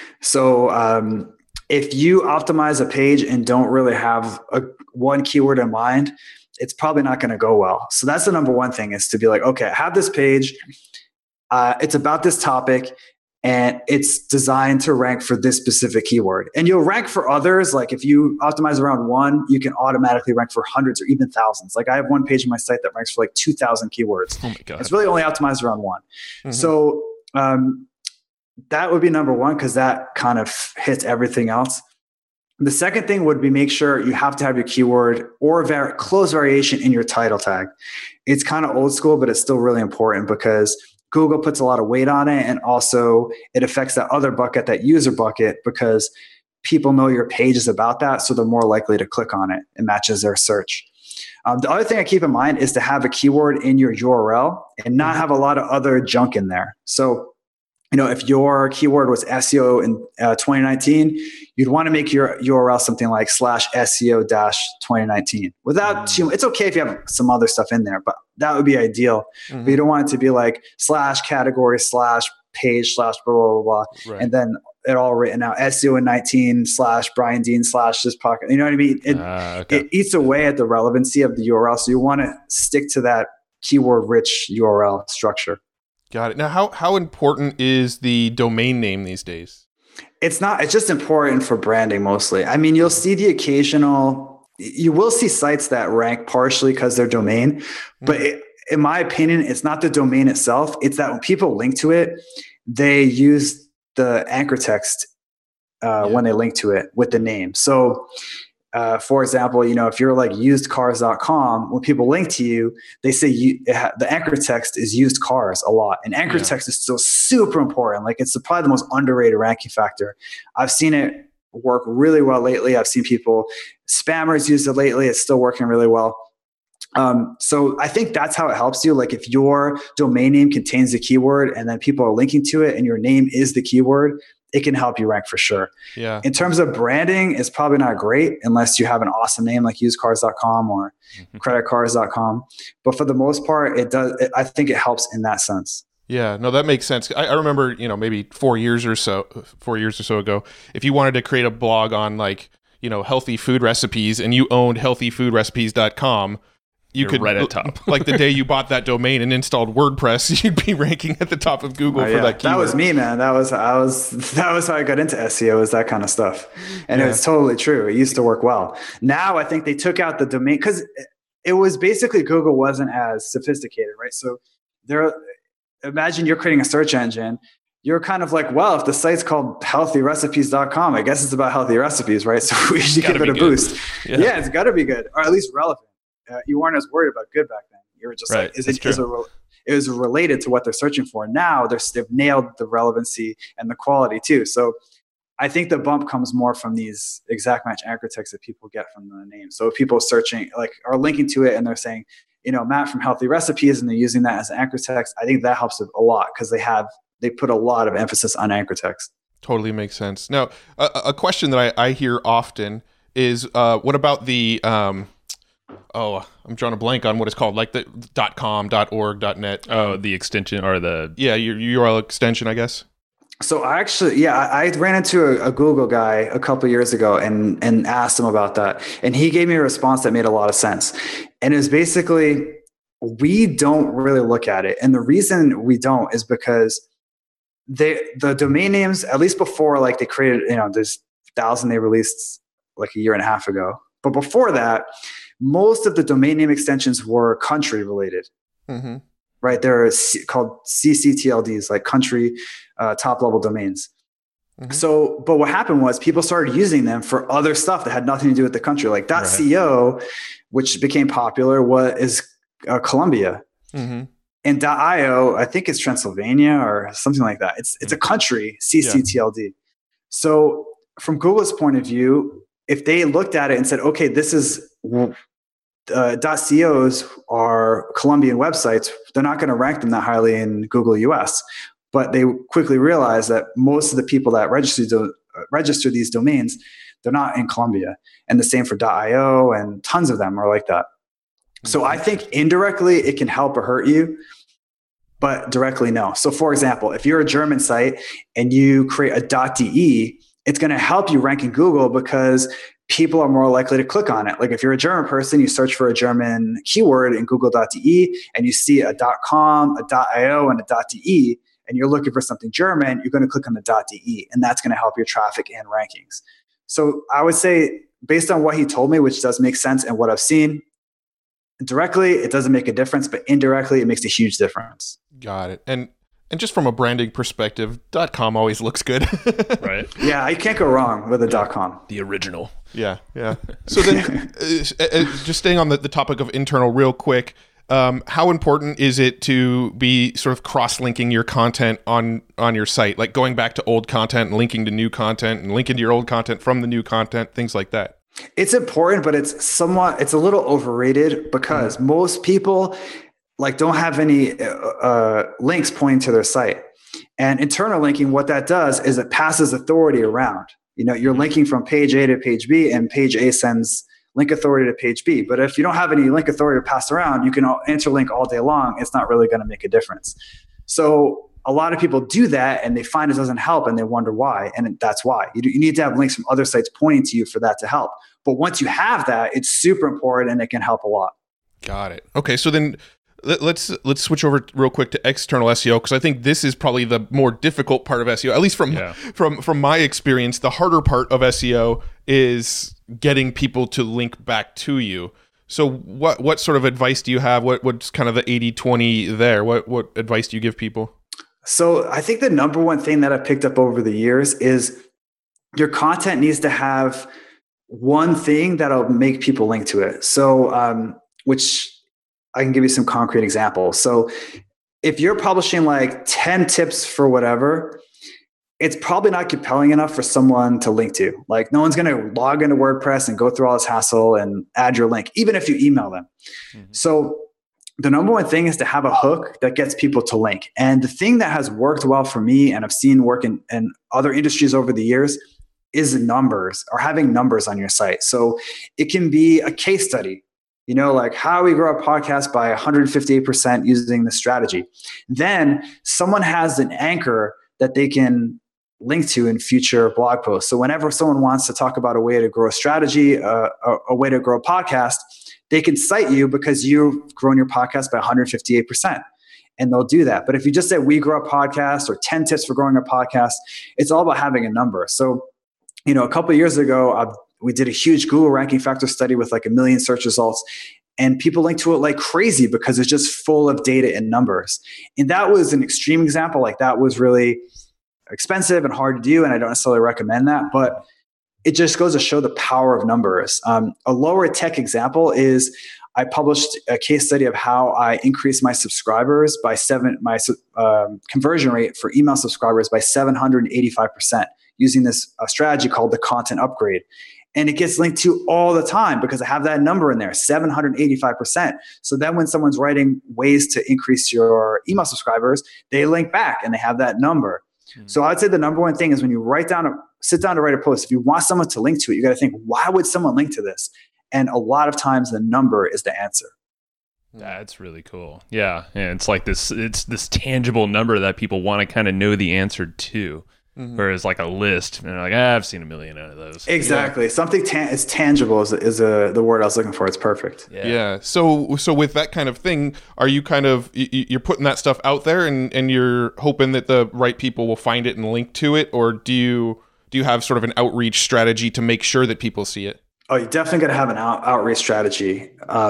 So if you optimize a page and don't really have one keyword in mind, it's probably not going to go well. So that's the number one thing, is to be like, okay, I have this page. It's about this topic, and it's designed to rank for this specific keyword. And you'll rank for others. Like if you optimize around one, you can automatically rank for hundreds or even thousands. Like I have one page on my site that ranks for like 2,000 keywords. Oh my God. It's really only optimized around one. So that would be number one, because that kind of hits everything else. The second thing would be make sure you have to have your keyword or close variation in your title tag. It's kind of old school, but it's still really important because Google puts a lot of weight on it. And also it affects that other bucket, that user bucket, because people know your page is about that. So they're more likely to click on it. It matches their search. The other thing I keep in mind is to have a keyword in your URL and not have a lot of other junk in there. So, if your keyword was SEO in 2019, you'd want to make your URL something like /SEO-2019 without too. It's okay if you have some other stuff in there, but that would be ideal. But you don't want it to be like /category /page / blah, blah, blah. Right. And then it all written out SEO in 19 / Brian Dean / this pocket. You know what I mean? It eats away at the relevancy of the URL. So you want to stick to that keyword rich URL structure. Got it. Now, how important is the domain name these days? It's just important for branding mostly. I mean, you'll see you will see sites that rank partially because they're domain, but in my opinion, it's not the domain itself. It's that when people link to it, they use the anchor text when they link to it with the name. So, for example, if you're like usedcars.com, when people link to you, they say the anchor text is used cars a lot. And anchor text is still super important. Like it's probably the most underrated ranking factor. I've seen it work really well lately. I've seen spammers use it lately. It's still working really well. So I think that's how it helps you. Like if your domain name contains the keyword and then people are linking to it and your name is the keyword, it can help you rank for sure. Yeah. In terms of branding, it's probably not great unless you have an awesome name like usedcars.com or creditcars.com. But for the most part, it does. I think it helps in that sense. Yeah, no, that makes sense. I remember, maybe 4 years or so ago, if you wanted to create a blog on like, healthy food recipes and you owned healthyfoodrecipes.com, you could right at top. Like the day you bought that domain and installed WordPress, you'd be ranking at the top of Google for that keyword. That was me, man. That was how I got into SEO, is that kind of stuff. And it was totally true. It used to work well. Now I think they took out the domain because it was basically Google wasn't as sophisticated, right? So imagine you're creating a search engine. You're kind of like, well, if the site's called healthyrecipes.com, I guess it's about healthy recipes, right? So we should give it a boost. Yeah, it's got to be good, or at least relevant. You weren't as worried about good back then. You were just like, is it related to what they're searching for? Now they've nailed the relevancy and the quality too. So I think the bump comes more from these exact match anchor texts that people get from the name. So if people searching are linking to it and they're saying, Matt from Healthy Recipes, and they're using that as an anchor text, I think that helps a lot because they put a lot of emphasis on anchor text. Totally makes sense. Now, a question that I hear often is, what about the I'm drawing a blank on what it's called, like the .com, .org, .net. Oh, the extension or the... Yeah, your URL extension, I guess. So I ran into a Google guy a couple of years ago and asked him about that. And he gave me a response that made a lot of sense. And it was basically, we don't really look at it. And the reason we don't is because the domain names, at least before, like they created, there's 1,000 they released like a year and a half ago. But before that, most of the domain name extensions were country related, right? They're called CCTLDs, like country top level domains. So, but what happened was people started using them for other stuff that had nothing to do with the country, like .co, which became popular, is Colombia. And .io, I think it's Transylvania or something like that. It's a country CCTLD. Yeah. So from Google's point of view, if they looked at it and said, okay, this is .cos are Colombian websites, they're not going to rank them that highly in Google US. But they quickly realized that most of the people that register these domains, they're not in Colombia. And the same for .io, and tons of them are like that. So I think indirectly it can help or hurt you, but directly no. So for example, if you're a German site and you create a .de, it's going to help you rank in Google because people are more likely to click on it. Like if you're a German person, you search for a German keyword in google.de and you see a .com, a .io, and a .de, and you're looking for something German, you're going to click on the .de, and that's going to help your traffic and rankings. So I would say, based on what he told me, which does make sense and what I've seen, directly, it doesn't make a difference, but indirectly, it makes a huge difference. Got it. And And just from a branding perspective, .com always looks good. Right. Yeah, you can't go wrong with a .com. The original. Yeah. So then, just staying on the topic of internal real quick, how important is it to be sort of cross-linking your content on your site, like going back to old content and linking to new content and linking to your old content from the new content, things like that? It's important, but it's a little overrated because most people don't have any links pointing to their site. And internal linking, what that does is it passes authority around. You're linking from page A to page B, and page A sends link authority to page B. But if you don't have any link authority to pass around, you can interlink all day long. It's not really going to make a difference. So a lot of people do that and they find it doesn't help and they wonder why. And that's why. You need to have links from other sites pointing to you for that to help. But once you have that, it's super important and it can help a lot. Got it. Okay, so then let's switch over real quick to external SEO, because I think this is probably the more difficult part of SEO, at least from my experience. The harder part of SEO is getting people to link back to you. So what sort of advice do you have? What's kind of the 80-20 there? What advice do you give people? So I think the number one thing that I've picked up over the years is your content needs to have one thing that'll make people link to it. So which I can give you some concrete examples. So if you're publishing 10 tips for whatever, it's probably not compelling enough for someone to link to. No one's going to log into WordPress and go through all this hassle and add your link, even if you email them. Mm-hmm. So the number one thing is to have a hook that gets people to link. And the thing that has worked well for me, and I've seen work in other industries over the years, is numbers, or having numbers on your site. So it can be a case study. How we grow a podcast by 158% using this strategy. Then someone has an anchor that they can link to in future blog posts. So whenever someone wants to talk about a way to grow a strategy, a way to grow a podcast, they can cite you because you've grown your podcast by 158%. And they'll do that. But if you just say we grow a podcast or 10 tips for growing a podcast, it's all about having a number. So, a couple of years ago, we did a huge Google ranking factor study with 1 million search results, and people link to it like crazy because it's just full of data and numbers. And that was an extreme example. That was really expensive and hard to do, and I don't necessarily recommend that, but it just goes to show the power of numbers. A lower tech example is I published a case study of how I increased my subscribers by conversion rate for email subscribers by 785% using this strategy called the content upgrade. And it gets linked to all the time because I have that number in there, 785%. So then when someone's writing ways to increase your email subscribers, they link back and they have that number. Mm-hmm. So I'd say the number one thing is when you sit down to write a post, if you want someone to link to it, you got to think, why would someone link to this? And a lot of times the number is the answer. That's really cool. Yeah. And it's this tangible number that people want to kind of know the answer to. Mm-hmm. Whereas a list, and they're I've seen a million out of those. Exactly. Yeah. Something is tangible is the word I was looking for. It's perfect. Yeah. So with that kind of thing, are you kind of, you're putting that stuff out there and you're hoping that the right people will find it and link to it? Or do you have sort of an outreach strategy to make sure that people see it? Oh, you definitely got to have an outreach strategy.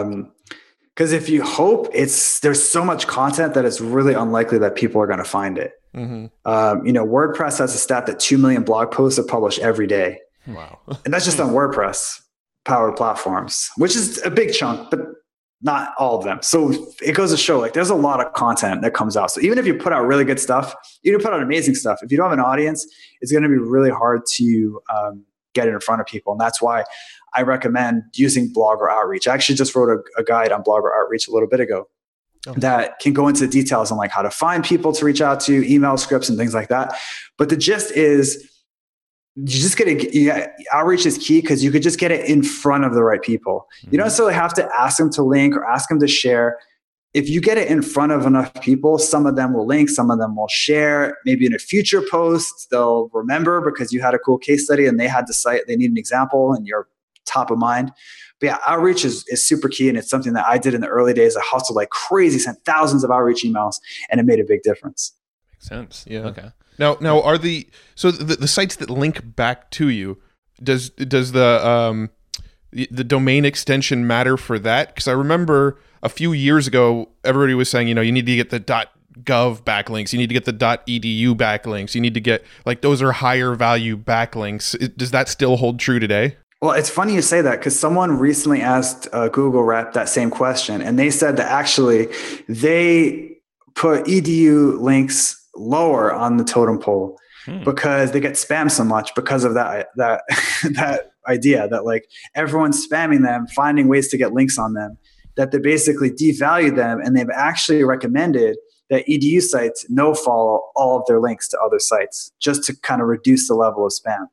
Because if you hope, there's so much content that it's really unlikely that people are going to find it. Mm-hmm. WordPress has a stat that 2 million blog posts are published every day. Wow. And that's just on WordPress powered platforms, which is a big chunk, but not all of them. So it goes to show there's a lot of content that comes out. So even if you put out really good stuff, you can put out amazing stuff. If you don't have an audience, it's going to be really hard to get it in front of people. And that's why I recommend using Blogger Outreach. I actually just wrote a guide on Blogger Outreach a little bit ago. That can go into the details on how to find people to reach out to, email scripts and things like that. But the gist is you just outreach is key because you could just get it in front of the right people. Mm-hmm. You don't necessarily have to ask them to link or ask them to share. If you get it in front of enough people, some of them will link, some of them will share. Maybe in a future post, they'll remember because you had a cool case study and they had to cite, they need an example and you're top of mind. But yeah, outreach is super key. And it's something that I did in the early days. I hustled like crazy, sent thousands of outreach emails, and it made a big difference. Makes sense. Yeah. Okay. Now are the sites that link back to you, does the domain extension matter for that? Because I remember a few years ago, everybody was saying, you need to get the .gov backlinks. You need to get the .edu backlinks. You need to get those are higher value backlinks. Does that still hold true today? Well, it's funny you say that because someone recently asked a Google rep that same question, and they said that actually they put edu links lower on the totem pole because they get spammed so much because of that that idea that everyone's spamming them, finding ways to get links on them, that they basically devalue them, and they've actually recommended that edu sites no follow all of their links to other sites just to kind of reduce the level of spam.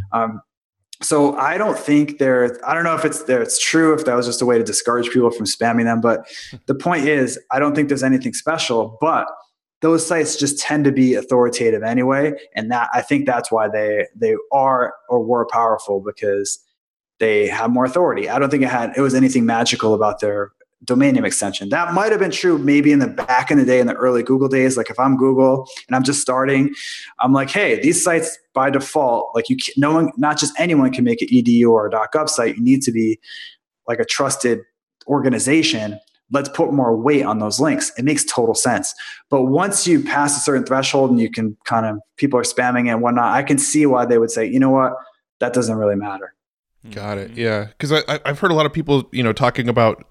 So I don't think I don't know if it's true, if that was just a way to discourage people from spamming them. But the point is, I don't think there's anything special, but those sites just tend to be authoritative anyway. And I think that's why they are or were powerful, because they have more authority. I don't think it was anything magical about their domain name extension. That might have been true maybe back in the day, in the early Google days. If I'm Google and I'm just starting, I'm like, hey, these sites by default, not just anyone can make an edu or a .gov site. You need to be a trusted organization. Let's put more weight on those links. It makes total sense. But once you pass a certain threshold and you can people are spamming it and whatnot, I can see why they would say, you know what, that doesn't really matter. Got it. Yeah. Because I've heard a lot of people, talking about,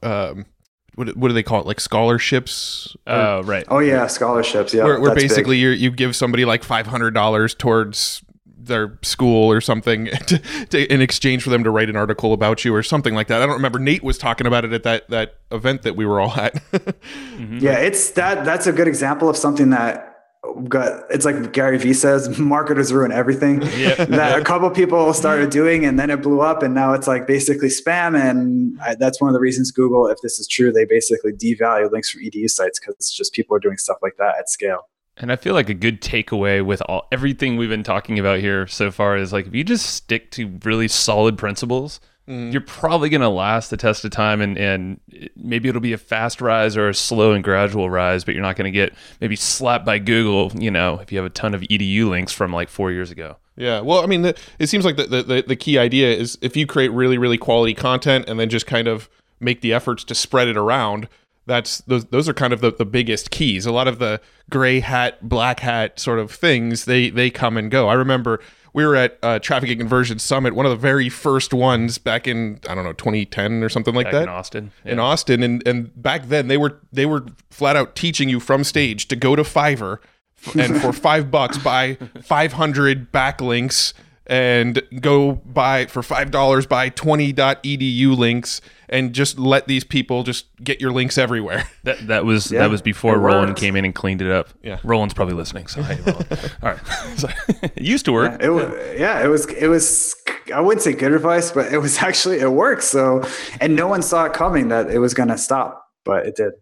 what do they call it? Scholarships? Oh, right. Oh, yeah. Scholarships. Yeah. Where basically you give somebody $500 towards their school or something in exchange for them to write an article about you or something like that. I don't remember. Nate was talking about it at that event that we were all at. Yeah, that's a good example of something that it's like Gary Vee says, marketers ruin everything. Yeah. That a couple people started doing, and then it blew up, and now it's basically spam. And that's one of the reasons Google, if this is true, they basically devalue links from edu sites, because it's just people are doing stuff like that at scale. And I feel like a good takeaway with everything we've been talking about here so far is if you just stick to really solid principles, you're probably going to last the test of time, and maybe it'll be a fast rise or a slow and gradual rise, but you're not going to get maybe slapped by Google, if you have a ton of edu links from 4 years ago. Yeah. Well, I mean, it seems like the key idea is if you create really, really quality content and then just kind of make the efforts to spread it around, those are kind of the biggest keys. A lot of the gray hat, black hat sort of things, they come and go. I remember we were at Traffic and Conversion Summit, one of the very first ones back in, I don't know, 2010 or something like that. In Austin. Yeah. In Austin. And back then they were flat out teaching you from stage to go to Fiverr and for $5 buy 500 backlinks and go buy for $5 buy 20 .edu links and just let these people just get your links everywhere. That was before Roland came in and cleaned it up. Yeah. Roland's probably listening. So hey, Roland. All right. So, it used to work. Yeah, it was I wouldn't say good advice, but it was actually, it worked. So, and no one saw it coming that it was going to stop, but it did.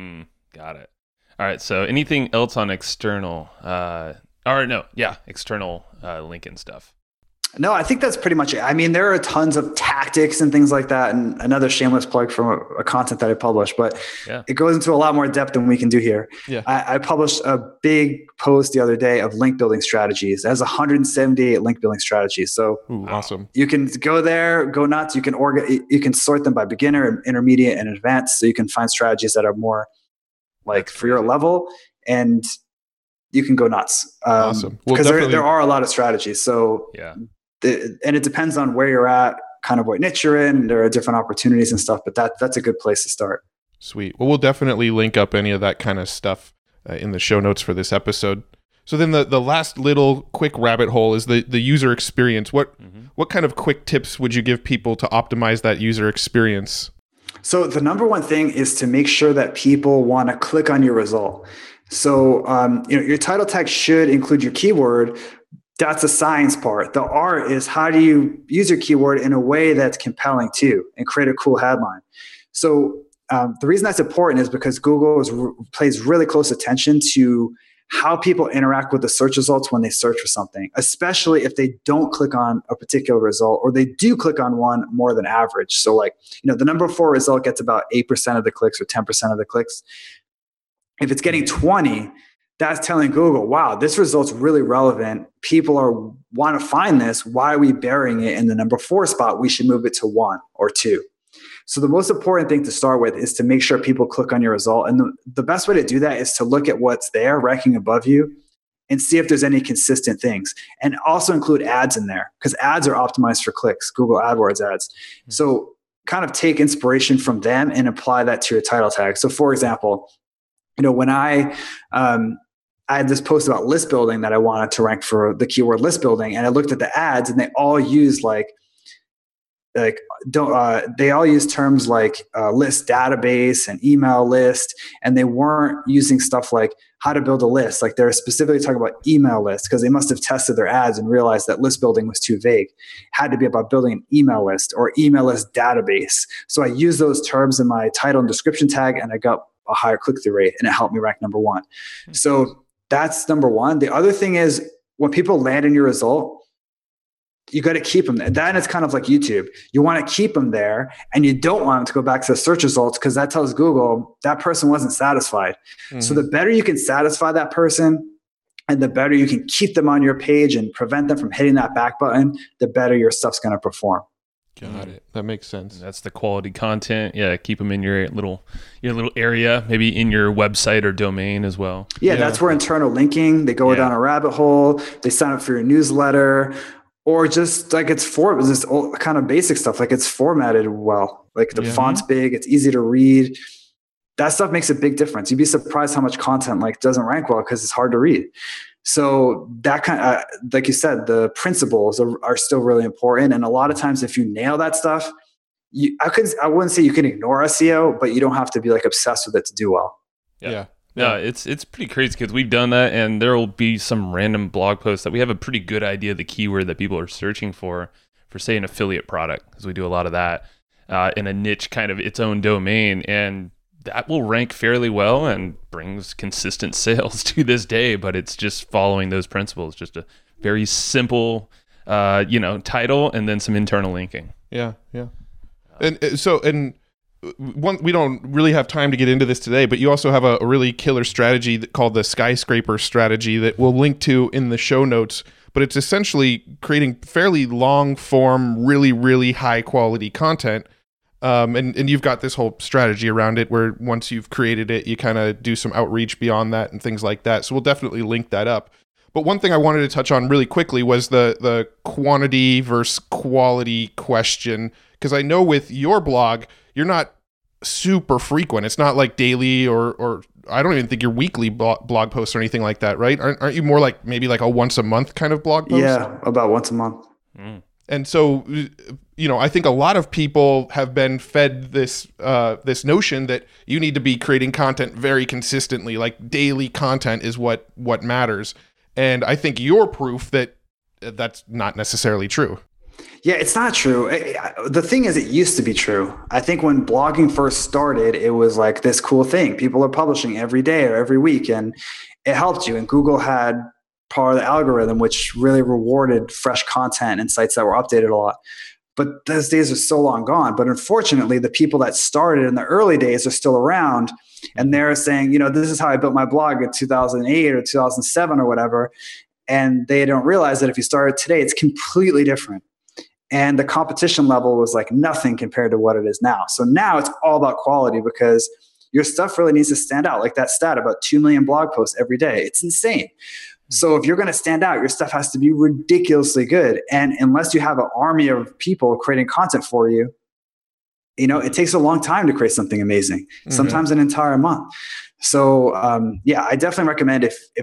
Got it. All right. So anything else on external external LinkedIn stuff? No, I think that's pretty much it. I mean, there are tons of tactics and things like that, and another shameless plug from a content that I publish, but it goes into a lot more depth than we can do here. Yeah. I published a big post the other day of link building strategies. It has 178 link building strategies. So awesome. You can go there, go nuts. You can sort them by beginner, intermediate, and advanced. So you can find strategies that are more for your level, and you can go nuts. Awesome. Because there are a lot of strategies. So and it depends on where you're at, kind of what niche you're in. There are different opportunities and stuff, but that's a good place to start. Sweet. Well, we'll definitely link up any of that kind of stuff in the show notes for this episode. So then the last little quick rabbit hole is the user experience. What kind of quick tips would you give people to optimize that user experience? So the number one thing is to make sure that people want to click on your result. So your title tag should include your keyword. That's the science part. The art is how do you use your keyword in a way that's compelling too and create a cool headline. So the reason that's important is because Google pays really close attention to how people interact with the search results when they search for something, especially if they don't click on a particular result or they do click on one more than average. So the number 4 result gets about 8% of the clicks or 10% of the clicks. If it's getting 20, that's telling Google, wow, this result's really relevant. People want to find this. Why are we burying it in the number 4 spot? We should move it to 1 or 2. So the most important thing to start with is to make sure people click on your result. And the best way to do that is to look at what's there ranking above you and see if there's any consistent things, and also include ads in there, because ads are optimized for clicks, Google AdWords ads. So kind of take inspiration from them and apply that to your title tag. So for example, when I had this post about list building that I wanted to rank for the keyword list building, and I looked at the ads and they all use they all use terms like list database and email list, and they weren't using stuff like how to build a list. Like they're specifically talking about email lists because they must have tested their ads and realized that list building was too vague. It had to be about building an email list or email list database. So I used those terms in my title and description tag, and I got a higher click-through rate, and it helped me rank number one. So that's number one. The other thing is when people land in your result, you got to keep them there. Then it's kind of like YouTube. You want to keep them there, and you don't want them to go back to the search results because that tells Google that person wasn't satisfied. Mm-hmm. So the better you can satisfy that person and the better you can keep them on your page and prevent them from hitting that back button, the better your stuff's going to perform. Got it. That makes sense. That's the quality content. Yeah, keep them in your little area, maybe in your website or domain as well. Yeah, that's where internal linking, they go down a rabbit hole, they sign up for your newsletter, or just like it's this kind of basic stuff, like it's formatted well, like the font's big, it's easy to read. That stuff makes a big difference. You'd be surprised how much content doesn't rank well because it's hard to read. So that kind of, like you said, the principles are still really important. And a lot of times if you nail that stuff, I wouldn't say you can ignore SEO, but you don't have to be obsessed with it to do well. Yeah. Yeah, it's pretty crazy because we've done that, and there will be some random blog post that we have a pretty good idea of the keyword that people are searching for say an affiliate product, because we do a lot of that in a niche kind of its own domain, and that will rank fairly well and brings consistent sales to this day. But it's just following those principles, just a very simple, title and then some internal linking. Yeah. We don't really have time to get into this today, but you also have a really killer strategy called the skyscraper strategy that we'll link to in the show notes. But it's essentially creating fairly long form, really, really high quality content. And you've got this whole strategy around it where once you've created it, you kind of do some outreach beyond that and things like that. So we'll definitely link that up. But one thing I wanted to touch on really quickly was the quantity versus quality question. Because I know with your blog, you're not super frequent. It's not like daily or I don't even think you're weekly blog posts or anything like that, right? Aren't you more like maybe like a once a month kind of blog post? Yeah, about once a month. And so, I think a lot of people have been fed this notion that you need to be creating content very consistently, like daily content is what matters. And I think you're proof that that's not necessarily true. Yeah, it's not true. The thing is, it used to be true. I think when blogging first started, it was like this cool thing. People are publishing every day or every week, and it helped you. And Google had part of the algorithm, which really rewarded fresh content and sites that were updated a lot. But those days are so long gone. But unfortunately, the people that started in the early days are still around. And they're saying, this is how I built my blog in 2008 or 2007 or whatever. And they don't realize that if you started today, it's completely different. And the competition level was like nothing compared to what it is now. So now it's all about quality because your stuff really needs to stand out. Like that stat about 2 million blog posts every day. It's insane. So if you're going to stand out, your stuff has to be ridiculously good. And unless you have an army of people creating content for you, it takes a long time to create something amazing, sometimes an entire month. So I definitely recommend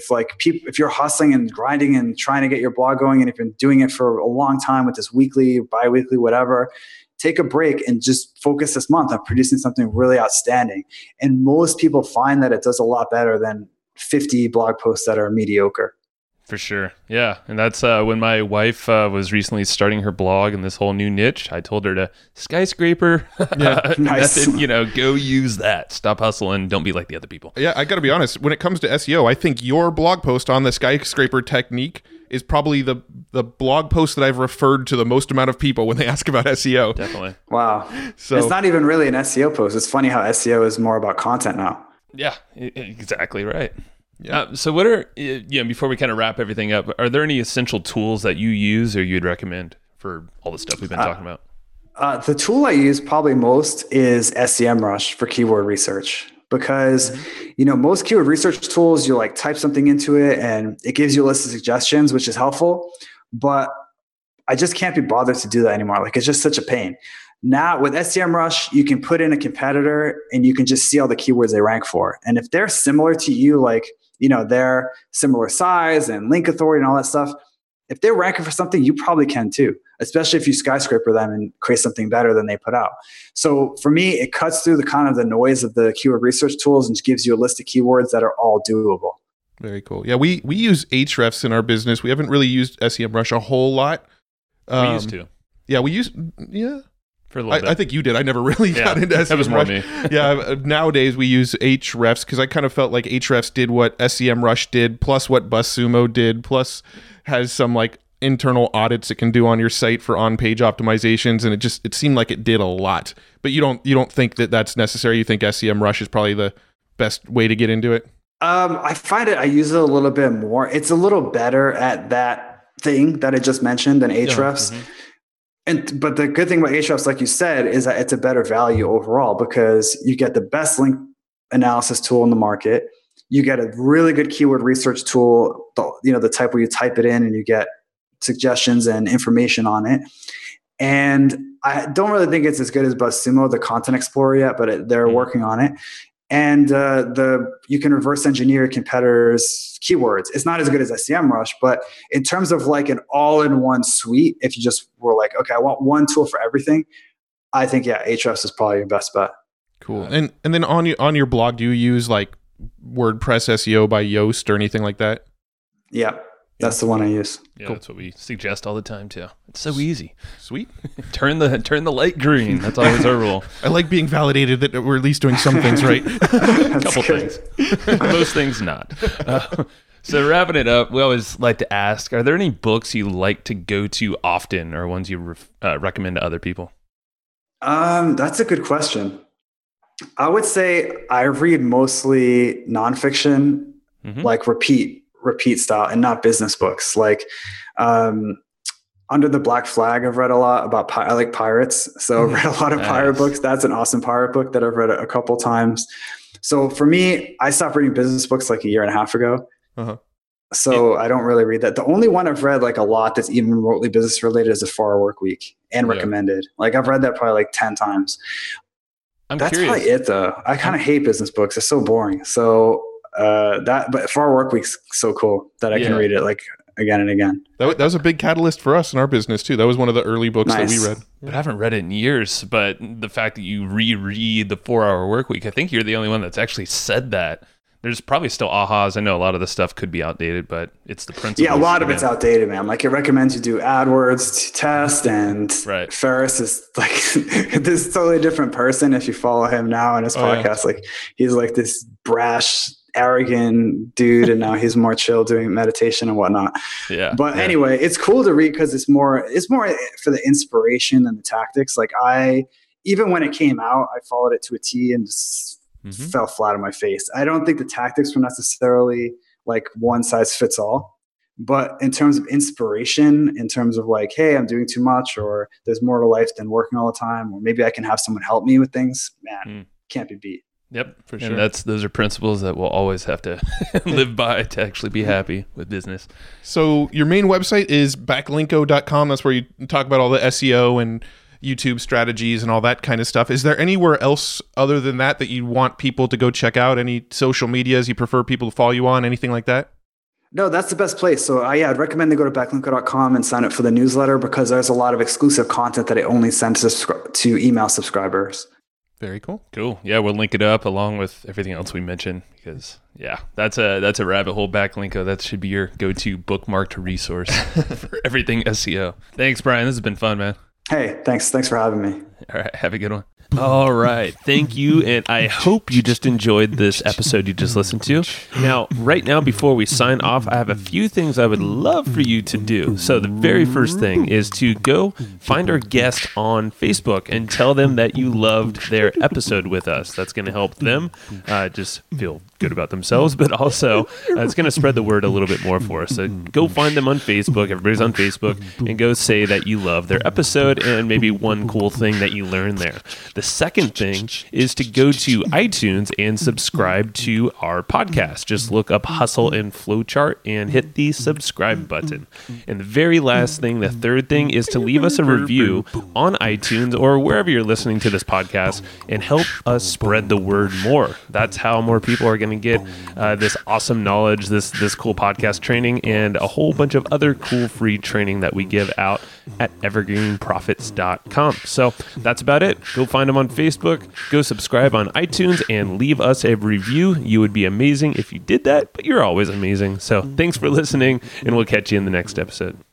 if you're hustling and grinding and trying to get your blog going, and if you've been doing it for a long time with this weekly, bi-weekly, whatever, take a break and just focus this month on producing something really outstanding. And most people find that it does a lot better than 50 blog posts that are mediocre. For sure. Yeah. And that's when my wife was recently starting her blog in this whole new niche. I told her to skyscraper Nice. method, go use that. Stop hustling. Don't be like the other people. Yeah, I got to be honest. When it comes to SEO, I think your blog post on the skyscraper technique is probably the blog post that I've referred to the most amount of people when they ask about SEO. Definitely. Wow. So it's not even really an SEO post. It's funny how SEO is more about content now. Yeah, exactly right. Yeah. So what are, before we kind of wrap everything up, are there any essential tools that you use or you'd recommend for all the stuff we've been talking about? The tool I use probably most is SEMrush for keyword research because, most keyword research tools, you like type something into it and it gives you a list of suggestions, which is helpful, but I just can't be bothered to do that anymore. Like it's just such a pain. Now with SEMrush, you can put in a competitor and you can just see all the keywords they rank for. And if they're similar to you, like, they're similar size and link authority and all that stuff, if they're ranking for something, you probably can too, especially if you skyscraper them and create something better than they put out. So for me, it cuts through the kind of the noise of the keyword research tools and gives you a list of keywords that are all doable. Very cool. Yeah, we use Ahrefs in our business. We haven't really used SEMrush a whole lot. We used to. Yeah, For a little bit. I think you did. I never really got into SEMrush. That was more me. Yeah, nowadays we use Ahrefs because I kind of felt like Ahrefs did what SEMrush did, plus what BuzzSumo did, plus has some like internal audits it can do on your site for on-page optimizations, and it seemed like it did a lot. But you don't think that that's necessary? You think SEMrush is probably the best way to get into it? I find I use it a little bit more. It's a little better at that thing that I just mentioned than Ahrefs. But the good thing about Ahrefs, like you said, is that it's a better value overall because you get the best link analysis tool in the market. You get a really good keyword research tool, the type where you type it in and you get suggestions and information on it. And I don't really think it's as good as BuzzSumo, the Content Explorer yet, but they're working on it. And you can reverse engineer competitors' keywords. It's not as good as SEMrush, but in terms of like an all-in-one suite, if you just were like, okay, I want one tool for everything, I think Ahrefs is probably your best bet. Cool. And then on your blog, do you use like WordPress SEO by Yoast or anything like that? Yeah, that's the one I use. Yeah, cool. That's what we suggest all the time too. It's so easy. Sweet. Turn the light green. That's always our rule. I like being validated that we're at least doing some things right. A couple things. Most things not. So wrapping it up, we always like to ask, are there any books you like to go to often or ones you recommend to other people? That's a good question. I would say I read mostly nonfiction, like repeat style, and not business books. Like Under the Black Flag, I've read a lot about. I like pirates, so I've read a lot of pirate books. That's an awesome pirate book that I've read a couple times. So for me, I stopped reading business books like a year and a half ago. So I don't really read that. The only one I've read like a lot that's even remotely business related is The 4-Hour Workweek and recommended. Like I've read that probably like 10 times. That's curious. Probably it though. I kind of hate business books. They're so boring. So but 4-Hour Workweek's so cool that I can read it like again and again. That was a big catalyst for us in our business too. That was one of the early books that we read. But I haven't read it in years. But the fact that you reread The 4-Hour Workweek, I think you're the only one that's actually said that. There's probably still ahas. I know a lot of the stuff could be outdated, but it's the principle. Yeah, a lot of it's outdated, man. Like it recommends you do AdWords test, and Ferriss is like this totally different person if you follow him now in his podcast. Like he's like this brash, arrogant dude, and now he's more chill doing meditation and whatnot. But anyway, it's cool to read because it's more for the inspiration than the tactics. Like even when it came out, I followed it to a T and just fell flat on my face. I don't think the tactics were necessarily like one size fits all, but in terms of inspiration, in terms of like, hey, I'm doing too much, or there's more to life than working all the time, or maybe I can have someone help me with things, man, can't be beat. Yep, for sure. And those are principles that we'll always have to live by to actually be happy with business. So your main website is backlinko.com. That's where you talk about all the SEO and YouTube strategies and all that kind of stuff. Is there anywhere else other than that you want people to go check out? Any social medias you prefer people to follow you on? Anything like that? No, that's the best place. So I'd recommend they go to backlinko.com and sign up for the newsletter because there's a lot of exclusive content that I only send to email subscribers. Very cool. Cool. Yeah, we'll link it up along with everything else we mentioned because that's a rabbit hole. Backlinko. That should be your go-to bookmarked resource for everything SEO. Thanks, Brian. This has been fun, man. Hey, thanks for having me. All right, have a good one. All right. Thank you. And I hope you just enjoyed this episode you just listened to. Now, right now, before we sign off, I have a few things I would love for you to do. So the very first thing is to go find our guest on Facebook and tell them that you loved their episode with us. That's going to help them just feel good about themselves, but also it's going to spread the word a little bit more for us. So go find them on Facebook. Everybody's on Facebook, and go say that you love their episode and maybe one cool thing that you learned there. The second thing is to go to iTunes and subscribe to our podcast. Just look up Hustle and Flowchart and hit the subscribe button. And the very last thing, the third thing, is to leave us a review on iTunes or wherever you're listening to this podcast and help us spread the word more. That's how more people are going to get this awesome knowledge, this cool podcast training, and a whole bunch of other cool free training that we give out at evergreenprofits.com. So that's about it. Go find them on Facebook, go subscribe on iTunes, and leave us a review. You would be amazing if you did that, but you're always amazing. So thanks for listening, and we'll catch you in the next episode.